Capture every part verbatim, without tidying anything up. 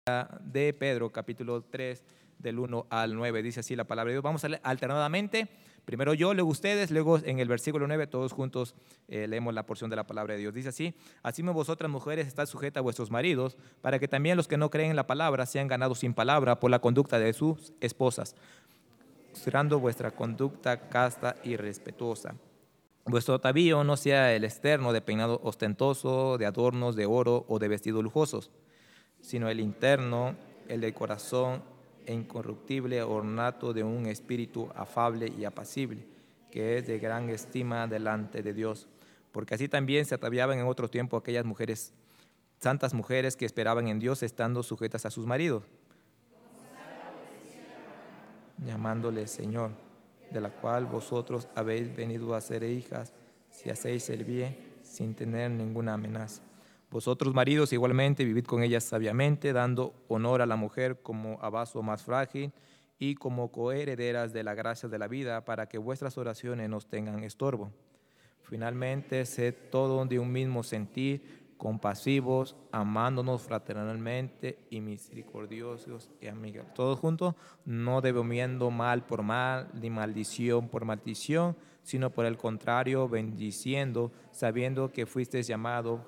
de Pedro, capítulo tres, del uno al nueve. Dice así la palabra de Dios. Vamos a leer alternadamente. Primero yo, luego ustedes, luego en el versículo nueve, todos juntos eh, leemos la porción de la palabra de Dios. Dice así: así mismo vosotras mujeres estad sujetas a vuestros maridos, para que también los que no creen en la palabra sean ganados sin palabra por la conducta de sus esposas, considerando vuestra conducta casta y respetuosa. Vuestro atavío no sea el externo de peinado ostentoso, de adornos de oro o de vestidos lujosos, sino el interno, el del corazón e incorruptible ornato de un espíritu afable y apacible, que es de gran estima delante de Dios. Porque así también se ataviaban en otro tiempo aquellas mujeres, santas mujeres que esperaban en Dios, estando sujetas a sus maridos, llamándole Señor, de la cual vosotros habéis venido a ser hijas, si hacéis el bien sin tener ninguna amenaza. Vosotros, maridos, igualmente vivid con ellas sabiamente, dando honor a la mujer como a vaso más frágil y como coherederas de la gracia de la vida, para que vuestras oraciones no tengan estorbo. Finalmente, sed todos de un mismo sentir, compasivos, amándonos fraternalmente y misericordiosos y amigables. Todos juntos, no devolviendo mal por mal, ni maldición por maldición, sino por el contrario, bendiciendo, sabiendo que fuisteis llamado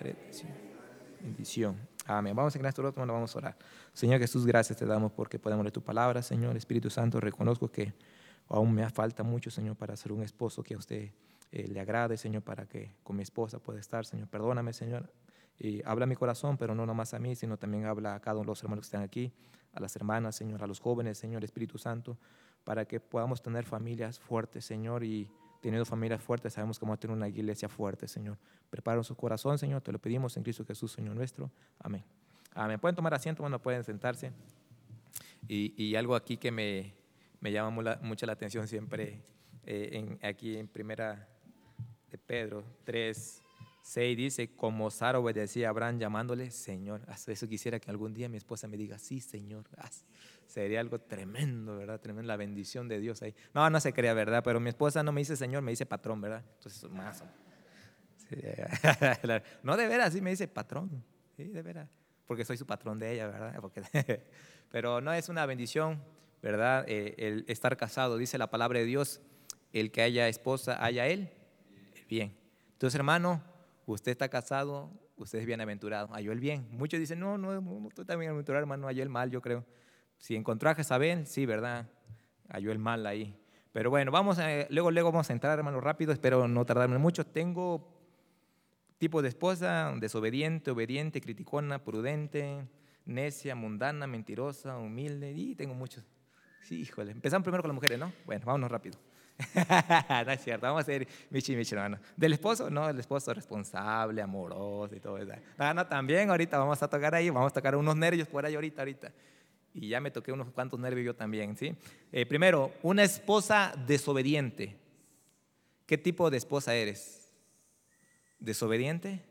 bendición. Amén. Vamos a en nuestro otro, vamos a orar. Señor Jesús, gracias te damos porque podemos leer tu palabra, Señor. Espíritu Santo, reconozco que aún me falta mucho, Señor, para ser un esposo que a usted eh, le agrade, Señor, para que con mi esposa pueda estar, Señor. Perdóname, Señor. Y habla a mi corazón, pero no nomás a mí, sino también habla a cada uno de los hermanos que están aquí, a las hermanas, Señor, a los jóvenes, Señor, Espíritu Santo, para que podamos tener familias fuertes, Señor, y teniendo familias fuertes, sabemos que vamos a tener una iglesia fuerte, Señor. Prepara su corazón, Señor, te lo pedimos en Cristo Jesús, Señor nuestro. Amén. Amén. Pueden tomar asiento, bueno, pueden sentarse. Y, y algo aquí que me, me llama mucho la, mucho la atención siempre, eh, en, aquí en primera de Pedro tres, seis, dice: como Sara obedecía a Abraham llamándole Señor. Hasta eso quisiera que algún día mi esposa me diga sí, Señor. Sería algo tremendo, ¿verdad? Tremendo, la bendición de Dios ahí. No, no se crea, ¿verdad? Pero mi esposa no me dice Señor, me dice patrón, ¿verdad? Entonces, más. Sí, no, de veras, sí me dice patrón. Sí, de veras. Porque soy su patrón de ella, ¿verdad? Porque, pero no, es una bendición, ¿verdad? Eh, el estar casado, dice la palabra de Dios, el que haya esposa, haya él el bien. Entonces, hermano, usted está casado, usted es bienaventurado, halló el bien. Muchos dicen, no, no, no estoy tan bienaventurado, hermano, halló el mal, yo creo. Si encontró a Jezabel, sí, ¿verdad? Halló el mal ahí. Pero bueno, vamos a, luego, luego vamos a entrar, hermano, rápido, espero no tardarme mucho. Tengo tipo de esposa: desobediente, obediente, criticona, prudente, necia, mundana, mentirosa, humilde, y tengo muchos. Sí, híjole. Empezamos primero con las mujeres, ¿no? Bueno, vámonos rápido. No es cierto, vamos a hacer michi michi, hermano. ¿Del esposo? No, el esposo responsable, amoroso y todo eso. No, no, también ahorita vamos a tocar ahí, vamos a tocar unos nervios por ahí ahorita, ahorita. Y ya me toqué unos cuantos nervios yo también, ¿sí? Eh, primero, una esposa desobediente. ¿Qué tipo de esposa eres? ¿Desobediente?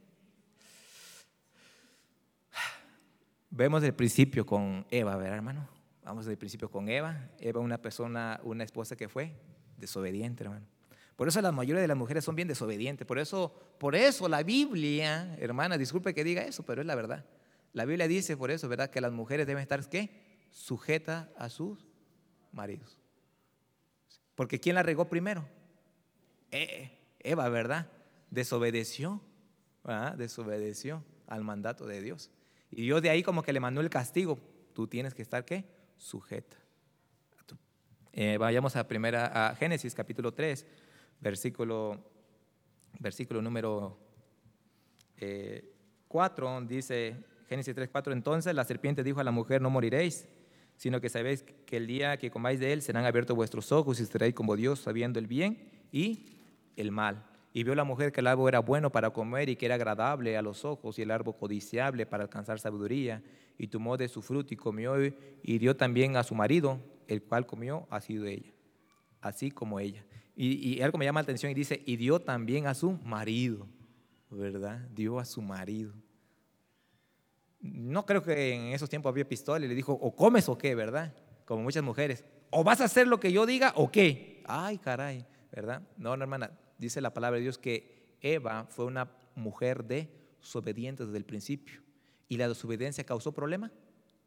Vemos el principio con Eva, ¿verdad, hermano? Vamos del principio con Eva. Eva, una persona, una esposa que fue desobediente, hermano. Por eso la mayoría de las mujeres son bien desobedientes. Por eso, por eso la Biblia, hermana, disculpe que diga eso, pero es la verdad. La Biblia dice por eso, ¿verdad?, que las mujeres deben estar, ¿qué?, sujetas a sus maridos. Porque ¿quién la regó primero? Eva, ¿verdad? Desobedeció, ¿verdad? Desobedeció al mandato de Dios. Y Dios de ahí como que le mandó el castigo. Tú tienes que estar, ¿qué?, sujeta. Eh, vayamos a primera a Génesis capítulo tres, versículo, versículo número eh, cuatro, dice Génesis tres, cuatro: entonces la serpiente dijo a la mujer: no moriréis, sino que sabéis que el día que comáis de él serán abiertos vuestros ojos y seréis como Dios, sabiendo el bien y el mal. Y vio la mujer que el árbol era bueno para comer y que era agradable a los ojos, y el árbol codiciable para alcanzar sabiduría, y tomó de su fruto y comió, y dio también a su marido, el cual comió así de ella, así como ella. Y, y algo me llama la atención y dice: y dio también a su marido, ¿verdad? Dio a su marido. No creo que en esos tiempos había pistola y le dijo: o comes o qué, ¿verdad? Como muchas mujeres, o vas a hacer lo que yo diga o qué. Ay, caray, ¿verdad? No, no, hermana, dice la palabra de Dios que Eva fue una mujer desobediente desde el principio. ¿Y la desobediencia causó problema?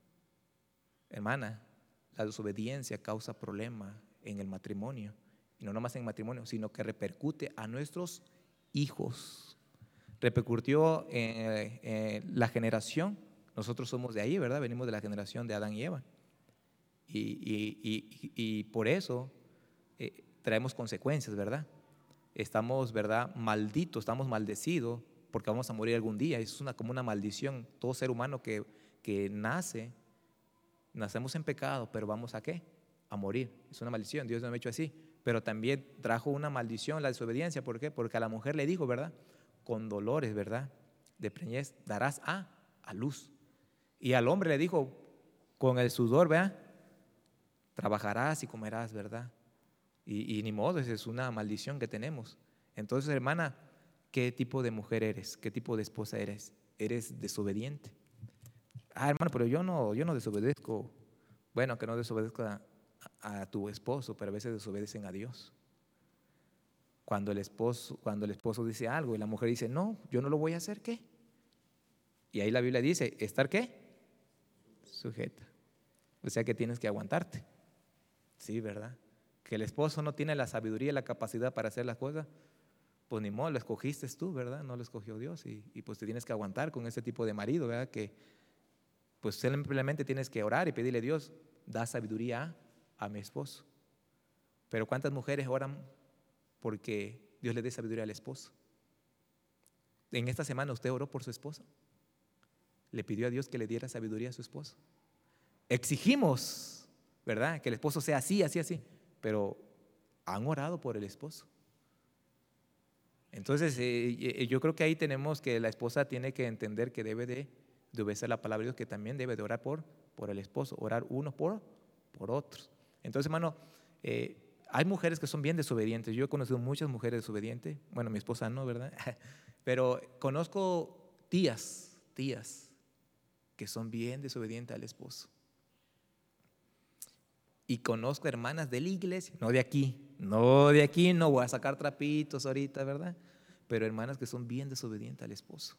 hermana, la desobediencia causa problema en el matrimonio. Y no nomás en el matrimonio, sino que repercute a nuestros hijos. Repercutió en, en la generación. Nosotros somos de ahí, ¿verdad? Venimos de la generación de Adán y Eva. Y, y, y, y por eso eh, traemos consecuencias, ¿verdad? Estamos, ¿verdad? Malditos, estamos maldecidos porque vamos a morir algún día. Es una, como una maldición. Todo ser humano que, que nace, nacemos en pecado, pero vamos a ¿qué? A morir. Es una maldición. Dios nos ha hecho así. Pero también trajo una maldición la desobediencia. ¿Por qué? Porque a la mujer le dijo, ¿verdad? Con dolores, ¿verdad? De preñez darás a, a luz. Y al hombre le dijo, con el sudor, ¿verdad? Trabajarás y comerás, ¿verdad? Y, y ni modo, esa es una maldición que tenemos. Entonces, hermana, ¿qué tipo de mujer eres? ¿Qué tipo de esposa eres? ¿Eres desobediente? Ah, hermano, pero yo no, yo no desobedezco. Bueno, que no desobedezca a, a tu esposo, pero a veces desobedecen a Dios. Cuando el esposo, cuando el esposo dice algo y la mujer dice, no, yo no lo voy a hacer, ¿qué? Y ahí la Biblia dice, ¿estar qué? Sujeta. O sea que tienes que aguantarte. Sí, ¿verdad? Que el esposo no tiene la sabiduría y la capacidad para hacer las cosas, pues ni modo, lo escogiste tú, ¿verdad? No lo escogió Dios y, y pues te tienes que aguantar con ese tipo de marido, ¿verdad? Que pues simplemente tienes que orar y pedirle a Dios, da sabiduría a, a mi esposo. Pero ¿cuántas mujeres oran porque Dios le dé sabiduría al esposo? En esta semana usted oró por su esposo, le pidió a Dios que le diera sabiduría a su esposo. Exigimos, ¿verdad? Que el esposo sea así, así, así, pero han orado por el esposo. Entonces eh, yo creo que ahí tenemos que la esposa tiene que entender que debe de, de obedecer la palabra de Dios, que también debe de orar por, por el esposo, orar unos por, por otros. Entonces, hermano, eh, hay mujeres que son bien desobedientes. Yo he conocido muchas mujeres desobedientes. Bueno, mi esposa no, ¿verdad? Pero conozco tías, tías que son bien desobedientes al esposo. Y conozco hermanas de la iglesia, no de aquí, no de aquí, no voy a sacar trapitos ahorita, ¿verdad? Pero hermanas que son bien desobedientes al esposo.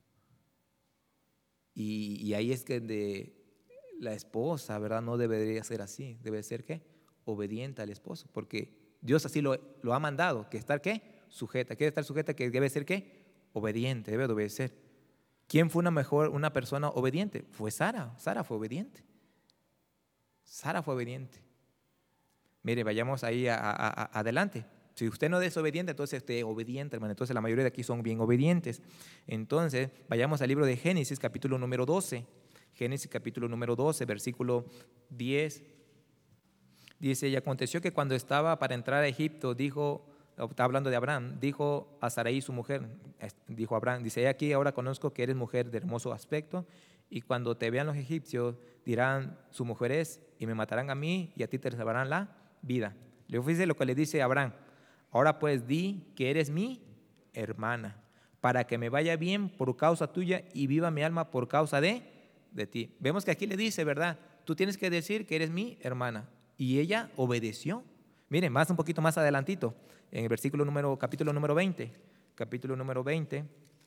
Y, y ahí es que de la esposa, ¿verdad? No debería ser así, debe ser ¿qué? Obediente al esposo, porque Dios así lo, lo ha mandado, que estar ¿qué? Sujeta, que debe estar sujeta, que debe ser ¿qué? Obediente, debe de obedecer. ¿Quién fue una mejor, una persona obediente? Fue Sara, Sara fue obediente. Sara fue obediente. Mire, vayamos ahí a, a, a, adelante. Si usted no es desobediente, entonces usted es obediente, hermano. Entonces la mayoría de aquí son bien obedientes. Entonces, vayamos al libro de Génesis, capítulo número doce. Génesis, capítulo número doce, versículo diez. Dice, y aconteció que cuando estaba para entrar a Egipto, dijo, está hablando de Abraham, dijo a Sarai su mujer, dijo Abraham, dice, aquí ahora conozco que eres mujer de hermoso aspecto, y cuando te vean los egipcios, dirán, su mujer es, y me matarán a mí, y a ti te salvarán la vida. Le ofrece lo que le dice Abraham, ahora pues di que eres mi hermana, para que me vaya bien por causa tuya y viva mi alma por causa de, de ti. Vemos que aquí le dice, ¿verdad? Tú tienes que decir que eres mi hermana. Y ella obedeció. Miren, más un poquito más adelantito, en el versículo número, capítulo número veinte, capítulo número veinte,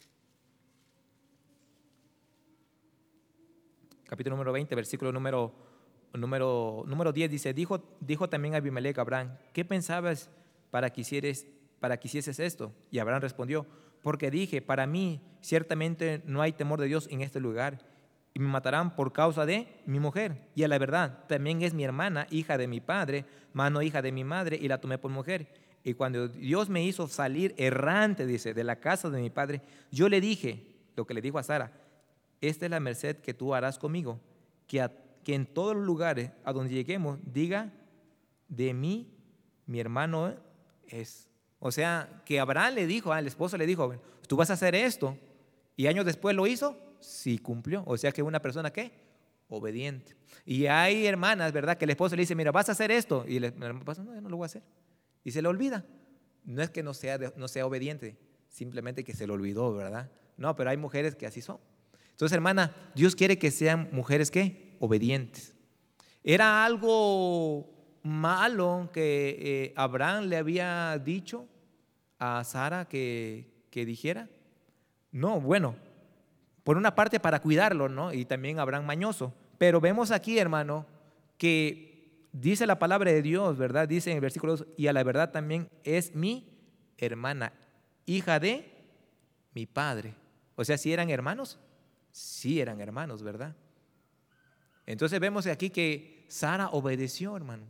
capítulo número veinte, versículo número, número, número diez, dice, dijo, dijo también Abimelech a Abraham, ¿qué pensabas para que hicieres, para que hicieses esto? Y Abraham respondió, porque dije, para mí ciertamente no hay temor de Dios en este lugar, y me matarán por causa de mi mujer. Y a la verdad, también es mi hermana, hija de mi padre, mas no hija de mi madre, y la tomé por mujer. Y cuando Dios me hizo salir errante, dice, de la casa de mi padre, yo le dije, lo que le dijo a Sara, esta es la merced que tú harás conmigo, que, a, que en todos los lugares a donde lleguemos, diga, de mí, mi hermano es. O sea, que Abraham le dijo, al esposo le dijo, tú vas a hacer esto, y años después lo hizo, sí cumplió. O sea que una persona, ¿qué? Obediente. Y hay hermanas, ¿verdad? Que el esposo le dice, mira, vas a hacer esto, y el hermano pasa, no, yo no lo voy a hacer. Y se le olvida. No es que no sea, no sea obediente, simplemente que se le olvidó, ¿verdad? No, pero hay mujeres que así son. Entonces, hermana, Dios quiere que sean mujeres, ¿qué? Obedientes. Era algo malo que eh, Abraham le había dicho a Sara que, que dijera. No, bueno, por una parte para cuidarlo, ¿no? Y también Abraham mañoso. Pero vemos aquí, hermano, que dice la palabra de Dios, ¿verdad? Dice en el versículo dos, y a la verdad también es mi hermana, hija de mi padre. O sea, ¿sí eran hermanos? Sí eran hermanos, ¿verdad? Entonces vemos aquí que Sara obedeció, hermano.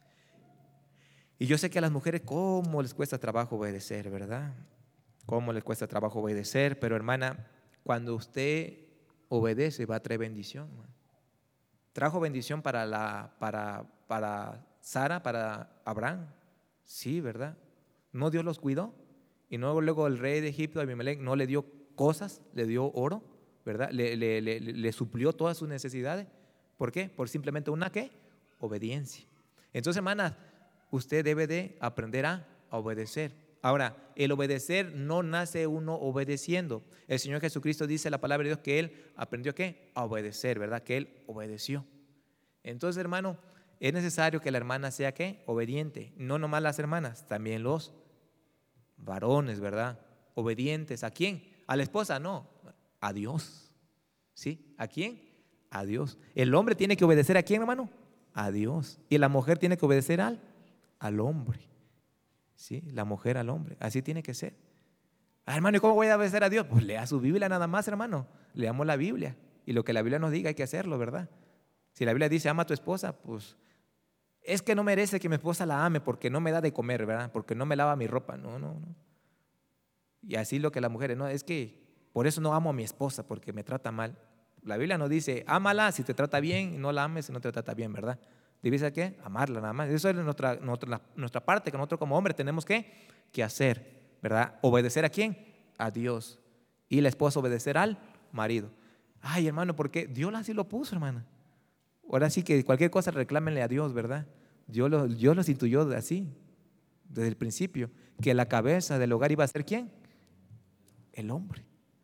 Y yo sé que a las mujeres cómo les cuesta trabajo obedecer, ¿verdad? Cómo les cuesta trabajo obedecer, pero hermana, cuando usted obedece va a traer bendición, hermano. ¿Trajo bendición para, la, para, para Sara, para Abraham? Sí, ¿verdad? ¿No Dios los cuidó? Y no luego el rey de Egipto, Abimelech, no le dio cosas, le dio oro, ¿verdad? Le, le, le, le suplió todas sus necesidades. ¿Por qué? Por simplemente una ¿qué? Obediencia. Entonces, hermanas, usted debe de aprender a, a obedecer. Ahora, el obedecer no nace uno obedeciendo. El Señor Jesucristo dice en la palabra de Dios que Él aprendió ¿qué? A obedecer, ¿verdad? Que Él obedeció. Entonces, hermano, es necesario que la hermana sea ¿qué? Obediente. No nomás las hermanas, también los varones, ¿verdad? Obedientes. ¿A quién? A la esposa, no. A Dios. ¿Sí? ¿A quién? A Dios. El hombre tiene que obedecer ¿a quién, hermano? A Dios. Y la mujer tiene que obedecer al, al hombre. ¿Sí? La mujer al hombre. Así tiene que ser. Ah, hermano, ¿y cómo voy a obedecer a Dios? Pues lea su Biblia nada más, hermano. Leamos la Biblia. Y lo que la Biblia nos diga hay que hacerlo, ¿verdad? Si la Biblia dice ama a tu esposa, pues es que no merece que mi esposa la ame porque no me da de comer, ¿verdad? Porque no me lava mi ropa. No, no, no. Y así lo que las mujeres, no, es que por eso no amo a mi esposa porque me trata mal. La Biblia nos dice, ámala si te trata bien y no la ames si no te trata bien, ¿verdad? ¿Debes a qué? Amarla nada más. Eso es nuestra, nuestra, nuestra parte que nosotros como hombres tenemos que, que hacer, ¿verdad? ¿Obedecer a quién? A Dios. Y la esposa obedecer al marido. Ay, hermano, ¿por qué? Dios así lo puso, hermana. Ahora sí que cualquier cosa reclámenle a Dios, ¿verdad? Dios los, Dios los intuyó así, desde el principio, que la cabeza del hogar iba a ser ¿quién? El hombre.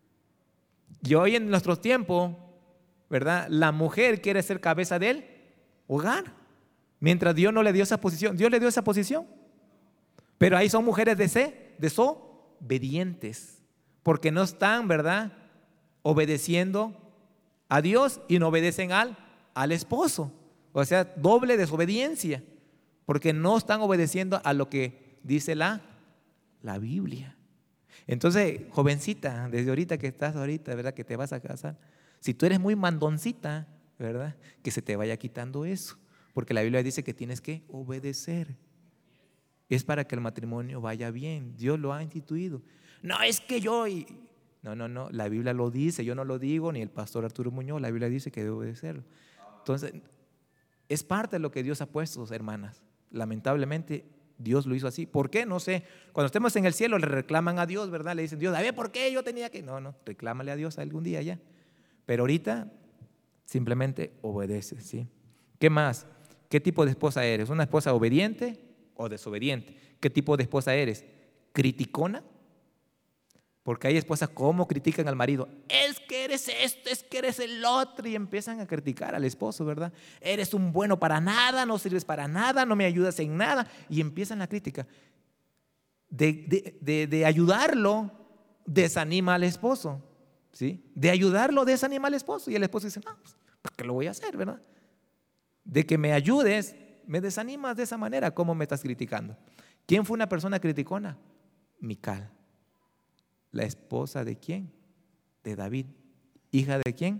Y hoy en nuestros tiempos, ¿verdad? La mujer quiere ser cabeza del hogar. Mientras Dios no le dio esa posición. Dios le dio esa posición. Pero ahí son mujeres de desobedientes. Porque no están, ¿verdad? Obedeciendo a Dios y no obedecen al, al esposo. O sea, doble desobediencia. Porque no están obedeciendo a lo que dice la, la Biblia. Entonces, jovencita, desde ahorita que estás ahorita, ¿verdad? Que te vas a casar. Si tú eres muy mandoncita, ¿verdad? Que se te vaya quitando eso. Porque la Biblia dice que tienes que obedecer. Es para que el matrimonio vaya bien. Dios lo ha instituido. No es que yo... Y... No, no, no. La Biblia lo dice. Yo no lo digo, ni el pastor Arturo Muñoz. La Biblia dice que debe obedecerlo. Entonces, es parte de lo que Dios ha puesto, hermanas. Lamentablemente, Dios lo hizo así. ¿Por qué? No sé. Cuando estemos en el cielo le reclaman a Dios, ¿verdad? Le dicen, Dios, a ver, ¿por qué yo tenía que...? No, no. Reclámale a Dios algún día ya. Pero ahorita simplemente obedece, ¿sí? ¿Qué más? ¿Qué tipo de esposa eres? ¿Una esposa obediente o desobediente? ¿Qué tipo de esposa eres? ¿Criticona? Porque hay esposas como critican al marido. Es que eres esto, es que eres el otro. Y empiezan a criticar al esposo, ¿verdad? Eres un bueno para nada, no sirves para nada, no me ayudas en nada. Y empiezan la crítica. De, de, de, de ayudarlo, desanima al esposo. ¿Sí? De ayudarlo, desanima al esposo. Y el esposo dice, no, pues, ¿por qué lo voy a hacer, verdad? De que me ayudes, me desanimas de esa manera. ¿Cómo me estás criticando? ¿Quién fue una persona criticona? Mical. ¿La esposa de quién? De David. ¿Hija de quién?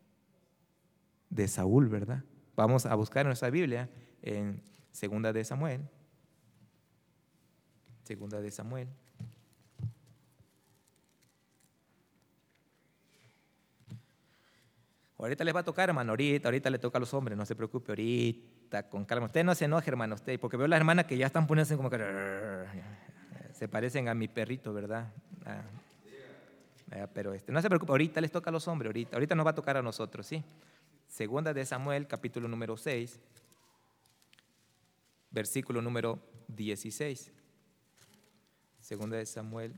De Saúl, ¿verdad? Vamos a buscar en nuestra Biblia en Segunda de Samuel. Segunda de Samuel. Ahorita les va a tocar, hermano, ahorita, ahorita le toca a los hombres, no se preocupe, ahorita, con calma. Usted no se enoje, hermano, usted, porque veo a las hermanas que ya están poniéndose como que se parecen a mi perrito, ¿verdad? Ah, pero este, no se preocupe, ahorita les toca a los hombres, ahorita, ahorita nos va a tocar a nosotros, ¿sí? Segunda de Samuel, capítulo número seis, versículo número dieciséis. Segunda de Samuel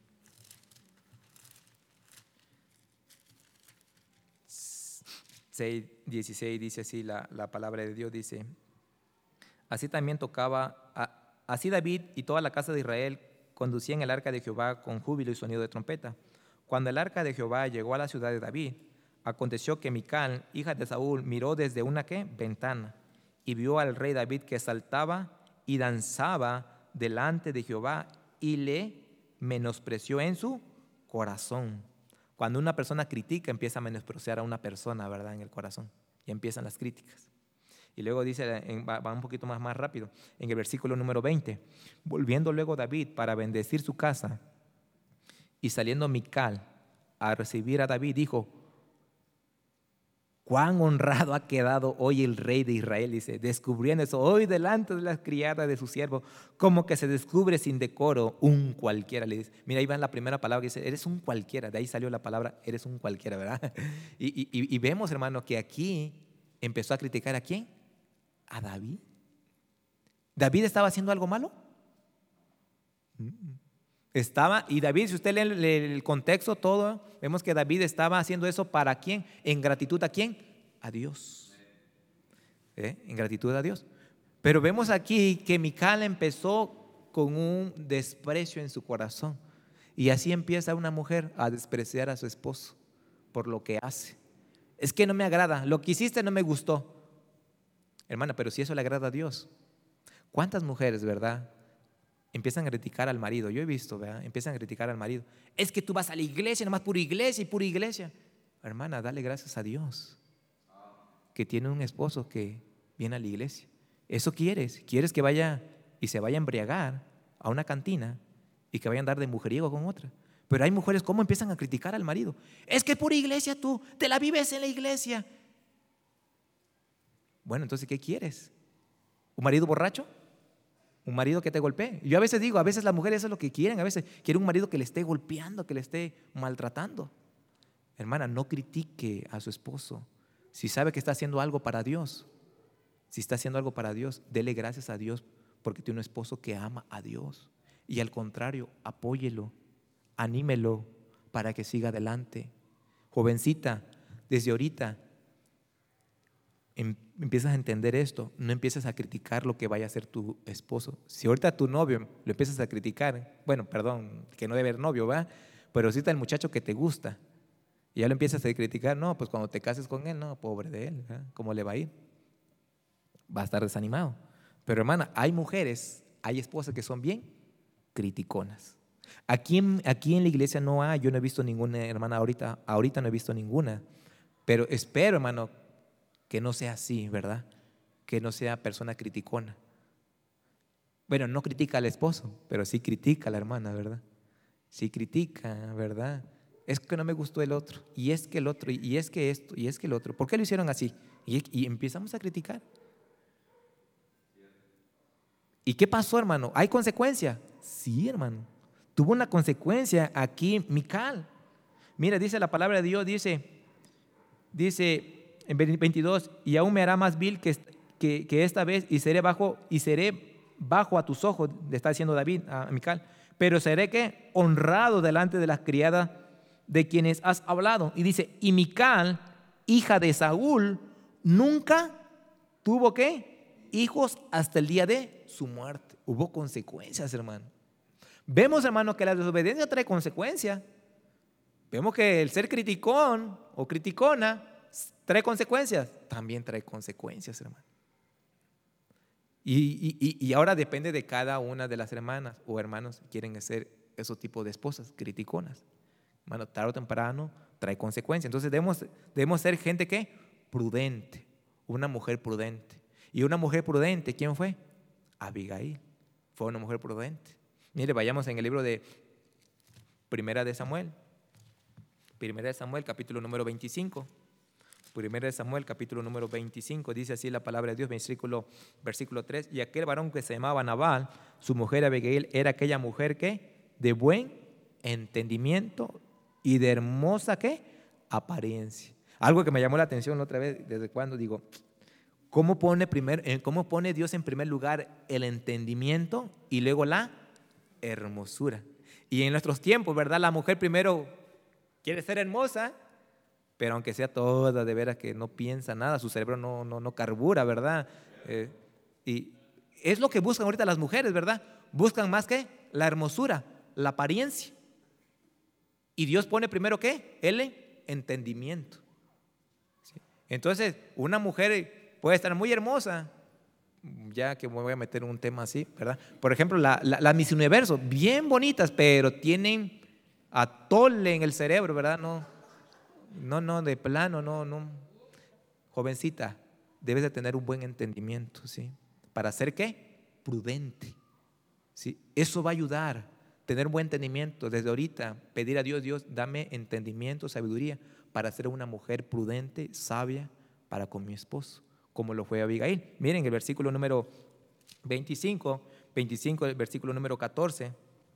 seis, dieciséis dice así la, la palabra de Dios, dice, así también tocaba, a, así David y toda la casa de Israel conducían el arca de Jehová con júbilo y sonido de trompeta. Cuando el arca de Jehová llegó a la ciudad de David, aconteció que Mical, hija de Saúl, miró desde una ¿qué? Ventana y vio al rey David que saltaba y danzaba delante de Jehová y le menospreció en su corazón. Cuando una persona critica, empieza a menospreciar a una persona, ¿verdad? En el corazón. Y empiezan las críticas. Y luego dice, va un poquito más, más rápido, en el versículo número veinte. Volviendo luego David para bendecir su casa, y saliendo Mical a recibir a David, dijo: cuán honrado ha quedado hoy el rey de Israel, dice, descubriendo eso hoy delante de las criadas de su siervo, como que se descubre sin decoro un cualquiera. Le dice, mira, ahí va la primera palabra que dice, eres un cualquiera. De ahí salió la palabra, eres un cualquiera, ¿verdad? Y, y, y vemos, hermano, que aquí empezó a criticar ¿a quién? A David. ¿David estaba haciendo algo malo? Estaba, y David, si usted lee el, el contexto todo, vemos que David estaba haciendo eso ¿para quién? En gratitud ¿a quién? A Dios. ¿Eh? En gratitud a Dios. Pero vemos aquí que Mical empezó con un desprecio en su corazón. Y así empieza una mujer a despreciar a su esposo por lo que hace. Es que no me agrada, lo que hiciste no me gustó. Hermana, pero si eso le agrada a Dios. ¿Cuántas mujeres, verdad? Empiezan a criticar al marido. Yo he visto, ¿verdad? Empiezan a criticar al marido. Es que tú vas a la iglesia, nomás pura iglesia y pura iglesia. Hermana, dale gracias a Dios que tiene un esposo que viene a la iglesia. Eso quieres. Quieres que vaya y se vaya a embriagar a una cantina y que vaya a andar de mujeriego con otra. Pero hay mujeres, ¿cómo empiezan a criticar al marido? Es que pura iglesia tú, te la vives en la iglesia. Bueno, entonces, ¿qué quieres? ¿Un marido borracho? ¿Un marido que te golpee? Yo a veces digo, a veces las mujeres eso es lo que quieren, a veces quieren un marido que le esté golpeando, que le esté maltratando. Hermana, no critique a su esposo. Si sabe que está haciendo algo para Dios, si está haciendo algo para Dios, dele gracias a Dios porque tiene un esposo que ama a Dios. Y al contrario, apóyelo, anímelo para que siga adelante. Jovencita, desde ahorita empiezas a entender esto, no empieces a criticar lo que vaya a hacer tu esposo. Si ahorita tu novio lo empiezas a criticar, bueno, perdón, que no debe haber novio, ¿va? Pero si está el muchacho que te gusta y ya lo empiezas a criticar, no, pues cuando te cases con él, no, pobre de él, ¿verdad? ¿Cómo le va a ir? Va a estar desanimado. Pero hermana, hay mujeres, hay esposas que son bien criticonas. Aquí en, aquí en la iglesia no hay, yo no he visto ninguna hermana ahorita, ahorita no he visto ninguna, pero espero, hermano, que no sea así, ¿verdad? Que no sea persona criticona. Bueno, no critica al esposo, pero sí critica a la hermana, ¿verdad? Sí critica, ¿verdad? Es que no me gustó el otro, y es que el otro, y es que esto, y es que el otro. ¿Por qué lo hicieron así? Y, y empezamos a criticar. ¿Y qué pasó, hermano? ¿Hay consecuencia? Sí, hermano. Tuvo una consecuencia aquí Mical. Mira, dice la palabra de Dios, dice, dice en veintidós, y aún me hará más vil que, que, que esta vez, y seré bajo, y seré bajo a tus ojos, le está diciendo David a Mical, pero seré que honrado delante de las criadas de quienes has hablado. Y dice, y Mical, hija de Saúl, nunca tuvo ¿qué? Hijos hasta el día de su muerte. Hubo consecuencias, hermano. Vemos, hermano, que la desobediencia trae consecuencias. Vemos que el ser criticón o criticona trae consecuencias. También trae consecuencias, hermano. Y, y, y ahora depende de cada una de las hermanas o hermanos que quieren ser esos tipos de esposas, criticonas. Hermano, tarde o temprano trae consecuencias. Entonces debemos, debemos ser gente que prudente, una mujer prudente. Y una mujer prudente, ¿quién fue? Abigail. Fue una mujer prudente. Mire, vayamos en el libro de Primera de Samuel. Primera de Samuel, capítulo número veinticinco. Primera de Samuel, capítulo número veinticinco, dice así la palabra de Dios, versículo, versículo tres. Y aquel varón que se llamaba Nabal, su mujer Abigail, era aquella mujer que de buen entendimiento y de hermosa ¿qué? Apariencia. Algo que me llamó la atención la otra vez, desde cuando digo, ¿cómo pone, primer, ¿cómo pone Dios en primer lugar el entendimiento y luego la hermosura? Y en nuestros tiempos, ¿verdad? La mujer primero quiere ser hermosa, pero aunque sea toda de veras que no piensa nada, su cerebro no, no, no carbura, ¿verdad? Eh, y es lo que buscan ahorita las mujeres, ¿verdad? Buscan más que la hermosura, la apariencia. Y Dios pone primero ¿qué? El entendimiento. ¿Sí? Entonces, una mujer puede estar muy hermosa, ya que me voy a meter en un tema así, ¿verdad? Por ejemplo, la, la, las Miss Universo, bien bonitas, pero tienen atole en el cerebro, ¿verdad? No, no, no, de plano, no, no. Jovencita, debes de tener un buen entendimiento, ¿sí? ¿Para ser qué? Prudente, ¿sí? Eso va a ayudar, tener un buen entendimiento. Desde ahorita, pedir a Dios, Dios, dame entendimiento, sabiduría, para ser una mujer prudente, sabia, para con mi esposo, como lo fue Abigail. Miren el versículo número veinticinco, veinticinco, el versículo número catorce.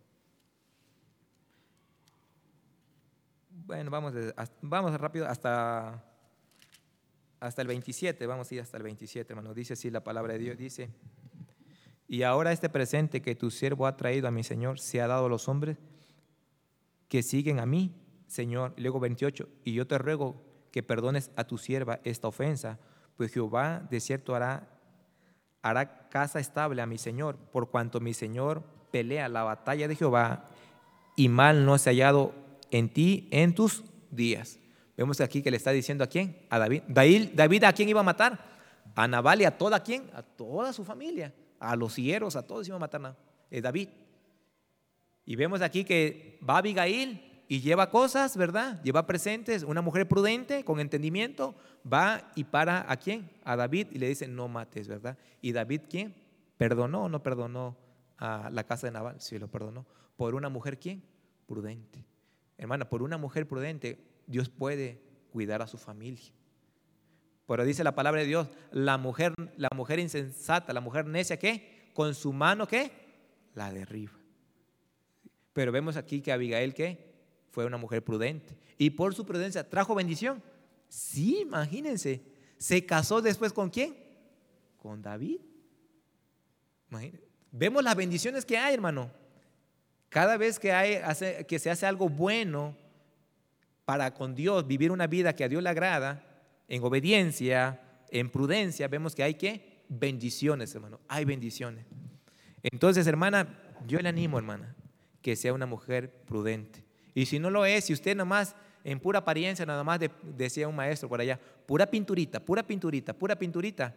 Bueno, vamos, de, vamos rápido hasta, hasta el veintisiete, vamos a ir hasta el veintisiete, hermano. Dice así la palabra de Dios, dice: y ahora este presente que tu siervo ha traído a mi Señor se ha dado a los hombres que siguen a mí, Señor. Y luego veintiocho, y yo te ruego que perdones a tu sierva esta ofensa, pues Jehová de cierto hará, hará casa estable a mi Señor, por cuanto mi Señor pelea la batalla de Jehová, y mal no se ha hallado en ti en tus días. Vemos aquí que le está diciendo a quién, a David. David, David ¿a quién iba a matar? A Nabal y a toda quién, a toda su familia, a los hierros, a todos iba a matar a eh, David. Y vemos aquí que va Abigail y lleva cosas, ¿verdad? Lleva presentes, una mujer prudente, con entendimiento, va y para ¿a quién? A David, y le dice no mates, ¿verdad? Y David, ¿quién? ¿Perdonó o no perdonó a la casa de Nabal? Sí, lo perdonó. ¿Por una mujer quién? Prudente. Hermana, por una mujer prudente, Dios puede cuidar a su familia. Pero dice la palabra de Dios, la mujer, la mujer insensata, la mujer necia, ¿qué? Con su mano, ¿qué? La derriba. Pero vemos aquí que Abigail, ¿qué? Fue una mujer prudente. Y por su prudencia trajo bendición. Sí, imagínense. ¿Se casó después con quién? Con David. Imagínense. Vemos las bendiciones que hay, hermano. Cada vez que, hay, hace, que se hace algo bueno para con Dios, vivir una vida que a Dios le agrada, en obediencia, en prudencia, vemos que hay ¿qué? Bendiciones, hermano. Hay bendiciones. Entonces, hermana, yo le animo, hermana, que sea una mujer prudente. Y si no lo es, si usted nomás en pura apariencia, nada más de, decía un maestro por allá, pura pinturita, pura pinturita, pura pinturita,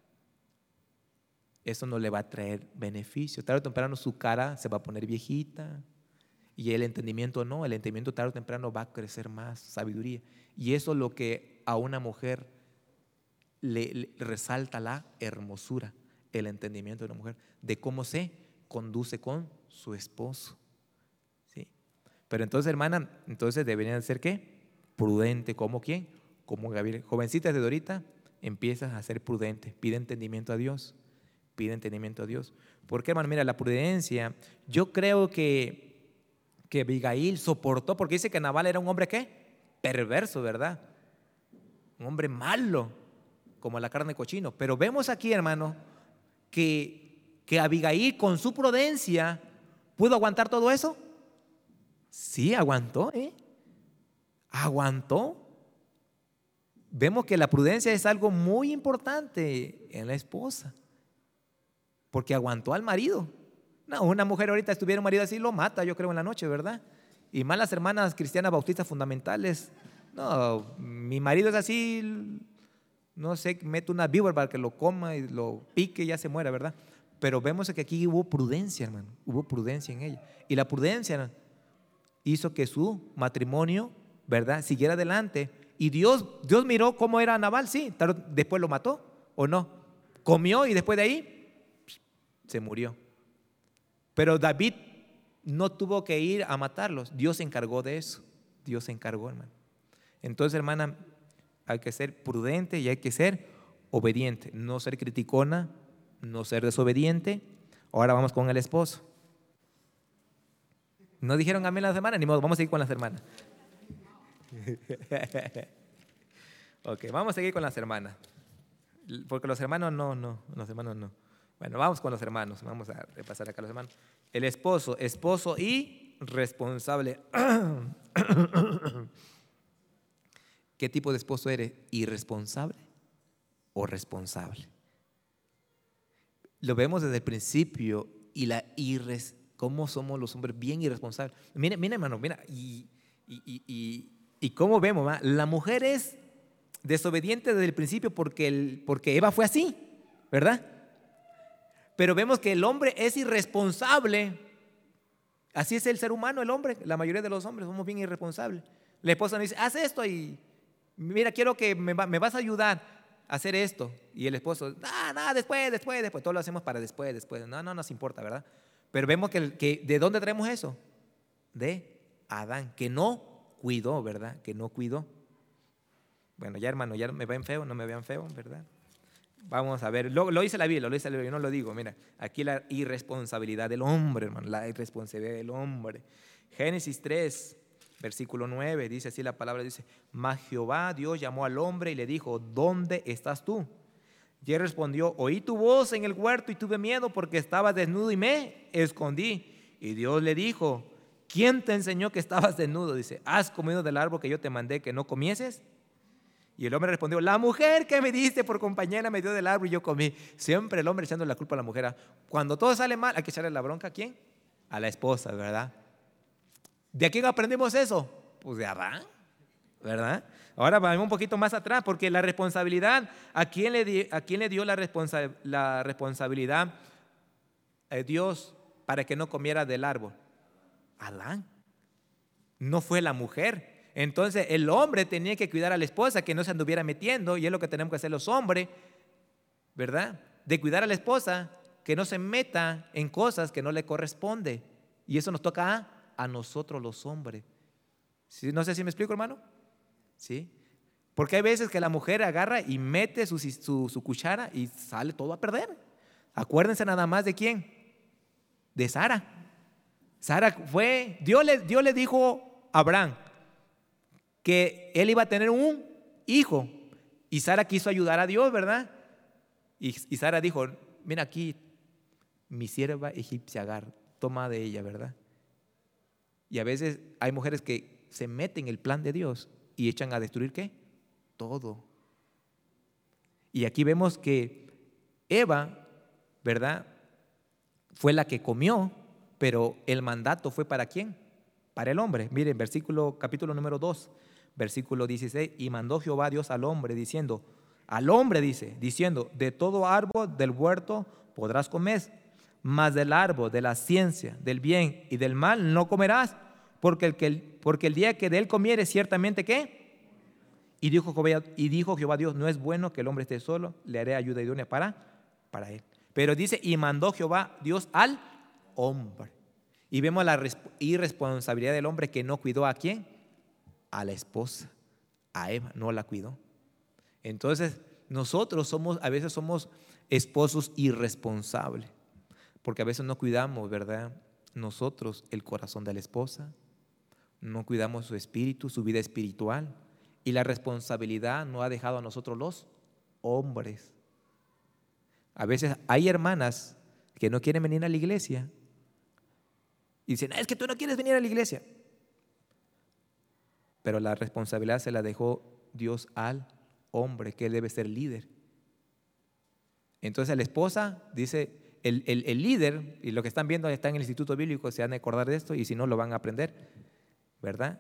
eso no le va a traer beneficio. Tarde o temprano su cara se va a poner viejita. Y el entendimiento no, el entendimiento tarde o temprano va a crecer más, sabiduría. Y eso es lo que a una mujer le, le resalta la hermosura, el entendimiento de una mujer, de cómo se conduce con su esposo. ¿Sí? Pero entonces, hermana, entonces deberían ser ¿qué? Prudente, ¿como quién? Como Gabriel. Jovencitas de ahorita, empiezas a ser prudente, pide entendimiento a Dios. Pide entendimiento a Dios. Porque, hermano, mira, la prudencia, yo creo que, que Abigail soportó, porque dice que Nabal era un hombre ¿qué? Perverso, ¿verdad? Un hombre malo, como la carne de cochino. Pero vemos aquí, hermano, que, que Abigail con su prudencia pudo aguantar todo eso. Sí, aguantó, ¿eh? Aguantó. Vemos que la prudencia es algo muy importante en la esposa. Porque aguantó al marido. No, una mujer ahorita estuviera un marido así, lo mata, yo creo, en la noche, ¿verdad? Y más las hermanas cristianas bautistas fundamentales. No, mi marido es así, no sé, mete una víbora para que lo coma y lo pique y ya se muera, ¿verdad? Pero vemos que aquí hubo prudencia, hermano, hubo prudencia en ella. Y la prudencia hizo que su matrimonio, ¿verdad?, siguiera adelante. Y Dios, Dios miró cómo era Nabal, sí, después lo mató, ¿o no? Comió y después de ahí se murió. Pero David no tuvo que ir a matarlos. Dios se encargó de eso. Dios se encargó, hermano. Entonces, hermana, hay que ser prudente y hay que ser obediente. No ser criticona, no ser desobediente. Ahora vamos con el esposo. ¿No dijeron amén las hermanas? Ni modo, vamos a seguir con las hermanas. Ok, vamos a seguir con las hermanas. Porque los hermanos no, no, los hermanos no. Bueno, vamos con los hermanos, vamos a repasar acá los hermanos. El esposo, esposo y responsable. ¿Qué tipo de esposo eres? ¿Irresponsable o responsable? Lo vemos desde el principio y la irres, cómo somos los hombres bien irresponsables. Mira, mira hermano, mira, y, y, y, y, y cómo vemos, ¿va? La mujer es desobediente desde el principio porque, el, porque Eva fue así, ¿verdad? Pero vemos que el hombre es irresponsable. Así es el ser humano, el hombre. La mayoría de los hombres somos bien irresponsables. La esposa nos dice, haz esto y mira, quiero que me, va, me vas a ayudar a hacer esto. Y el esposo, ah, no, después, después, después. Todo lo hacemos para después, después. No, no nos importa, ¿verdad? Pero vemos que, que ¿de dónde traemos eso? De Adán, que no cuidó, ¿verdad? Que no cuidó. Bueno, ya hermano, ya me ven feo, no me vean feo, ¿verdad? Vamos a ver, lo, lo dice la Biblia, lo dice la Biblia, yo no lo digo. Mira, aquí la irresponsabilidad del hombre, hermano, la irresponsabilidad del hombre. Génesis tres, versículo nueve, dice así la palabra, dice, mas Jehová Dios llamó al hombre y le dijo, ¿dónde estás tú? Y él respondió, oí tu voz en el huerto y tuve miedo porque estaba desnudo y me escondí. Y Dios le dijo, ¿quién te enseñó que estabas desnudo? Dice, ¿has comido del árbol que yo te mandé que no comieses? Y el hombre respondió, la mujer que me diste por compañera me dio del árbol y yo comí. Siempre el hombre echando la culpa a la mujer. Cuando todo sale mal, hay que echarle la bronca ¿a quién? A la esposa, ¿verdad? ¿De quién aprendimos eso? Pues de Adán, ¿verdad? Ahora vamos un poquito más atrás, porque la responsabilidad, ¿a quién le, di, a quién le dio la, responsa, la responsabilidad a Dios para que no comiera del árbol? Adán. No fue la mujer. Entonces el hombre tenía que cuidar a la esposa, que no se anduviera metiendo, y es lo que tenemos que hacer los hombres, ¿verdad? De cuidar a la esposa, que no se meta en cosas que no le corresponde. Y eso nos toca a, a nosotros los hombres. ¿Sí? No sé si me explico, hermano. ¿Sí? Porque hay veces que la mujer agarra y mete su, su, su cuchara y sale todo a perder. Acuérdense nada más de quién. De Sara. Sara fue, Dios le, Dios le dijo a Abraham que él iba a tener un hijo. Y Sara quiso ayudar a Dios, ¿verdad? Y, y Sara dijo, mira aquí, mi sierva egipcia Agar, toma de ella, ¿verdad? Y a veces hay mujeres que se meten en el plan de Dios y echan a destruir, ¿qué? Todo. Y aquí vemos que Eva, ¿verdad? Fue la que comió, pero el mandato fue ¿para quién? Para el hombre. Miren, versículo, capítulo número dos. Versículo dieciséis, y mandó Jehová Dios al hombre diciendo, al hombre dice, diciendo, de todo árbol del huerto podrás comer, mas del árbol de la ciencia, del bien y del mal no comerás, porque el, que, porque el día que de él comieres ciertamente, ¿qué? Y dijo, Jehová, y dijo Jehová Dios, no es bueno que el hombre esté solo, le haré ayuda idónea para, para él. Pero dice, y mandó Jehová Dios al hombre. Y vemos la irresponsabilidad del hombre que no cuidó a quién. A la esposa, a Eva, no la cuidó. Entonces, nosotros somos, a veces somos esposos irresponsables, porque a veces no cuidamos, ¿verdad? Nosotros el corazón de la esposa, no cuidamos su espíritu, su vida espiritual, y la responsabilidad no ha dejado a nosotros los hombres. A veces hay hermanas que no quieren venir a la iglesia y dicen, es que tú no quieres venir a la iglesia. Pero la responsabilidad se la dejó Dios al hombre, que él debe ser líder. Entonces la esposa dice, el, el, el líder, y lo que están viendo está en el Instituto Bíblico, se van a acordar de esto, y si no lo van a aprender, ¿verdad?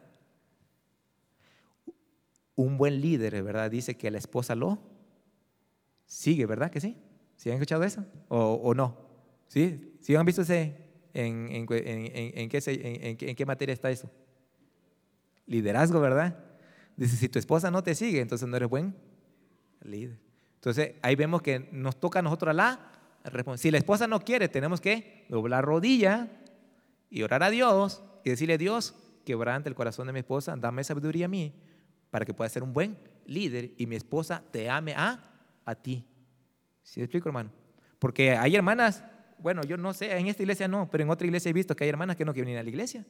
Un buen líder, ¿verdad? Dice que la esposa lo sigue, ¿verdad? ¿Que sí? ¿Sí han escuchado eso? ¿O, o no? ¿Sí? ¿Sí han visto ese? ¿En, en, en, en, en, qué, en, en, ¿En qué materia está eso? Liderazgo, ¿verdad? Dice, si tu esposa no te sigue, entonces no eres buen líder. Entonces, ahí vemos que nos toca a nosotros la responsabilidad. Si la esposa no quiere, tenemos que doblar rodilla y orar a Dios y decirle, Dios, quebrante el corazón de mi esposa, dame sabiduría a mí para que pueda ser un buen líder y mi esposa te ame a, a ti. ¿Sí me explico, hermano? Porque hay hermanas, bueno, yo no sé, en esta iglesia no, pero en otra iglesia he visto que hay hermanas que no quieren ir a la iglesia.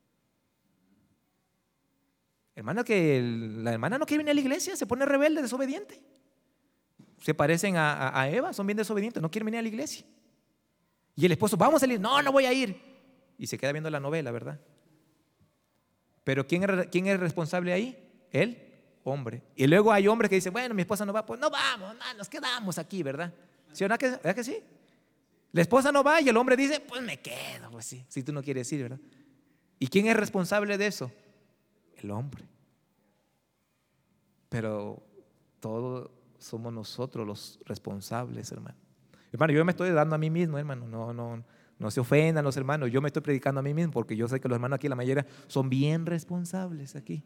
Hermano, que la hermana no quiere venir a la iglesia, se pone rebelde, desobediente. Se parecen a, a, a Eva, son bien desobedientes, no quieren venir a la iglesia. Y el esposo, vamos a salir, no, no voy a ir. Y se queda viendo la novela, ¿verdad? Pero ¿quién es, quién es responsable ahí? El hombre. Y luego hay hombres que dicen, bueno, mi esposa no va, pues no vamos, no, nos quedamos aquí, ¿verdad? ¿Sí o no? ¿Verdad que sí? La esposa no va y el hombre dice, pues me quedo, pues sí, si tú no quieres ir, ¿verdad? ¿Y quién es responsable de eso? El hombre. Pero todos somos nosotros los responsables, hermano. Hermano, yo me estoy dando a mí mismo, hermano. No, no, no se ofendan los hermanos. Yo me estoy predicando a mí mismo porque yo sé que los hermanos aquí, la mayoría, son bien responsables aquí.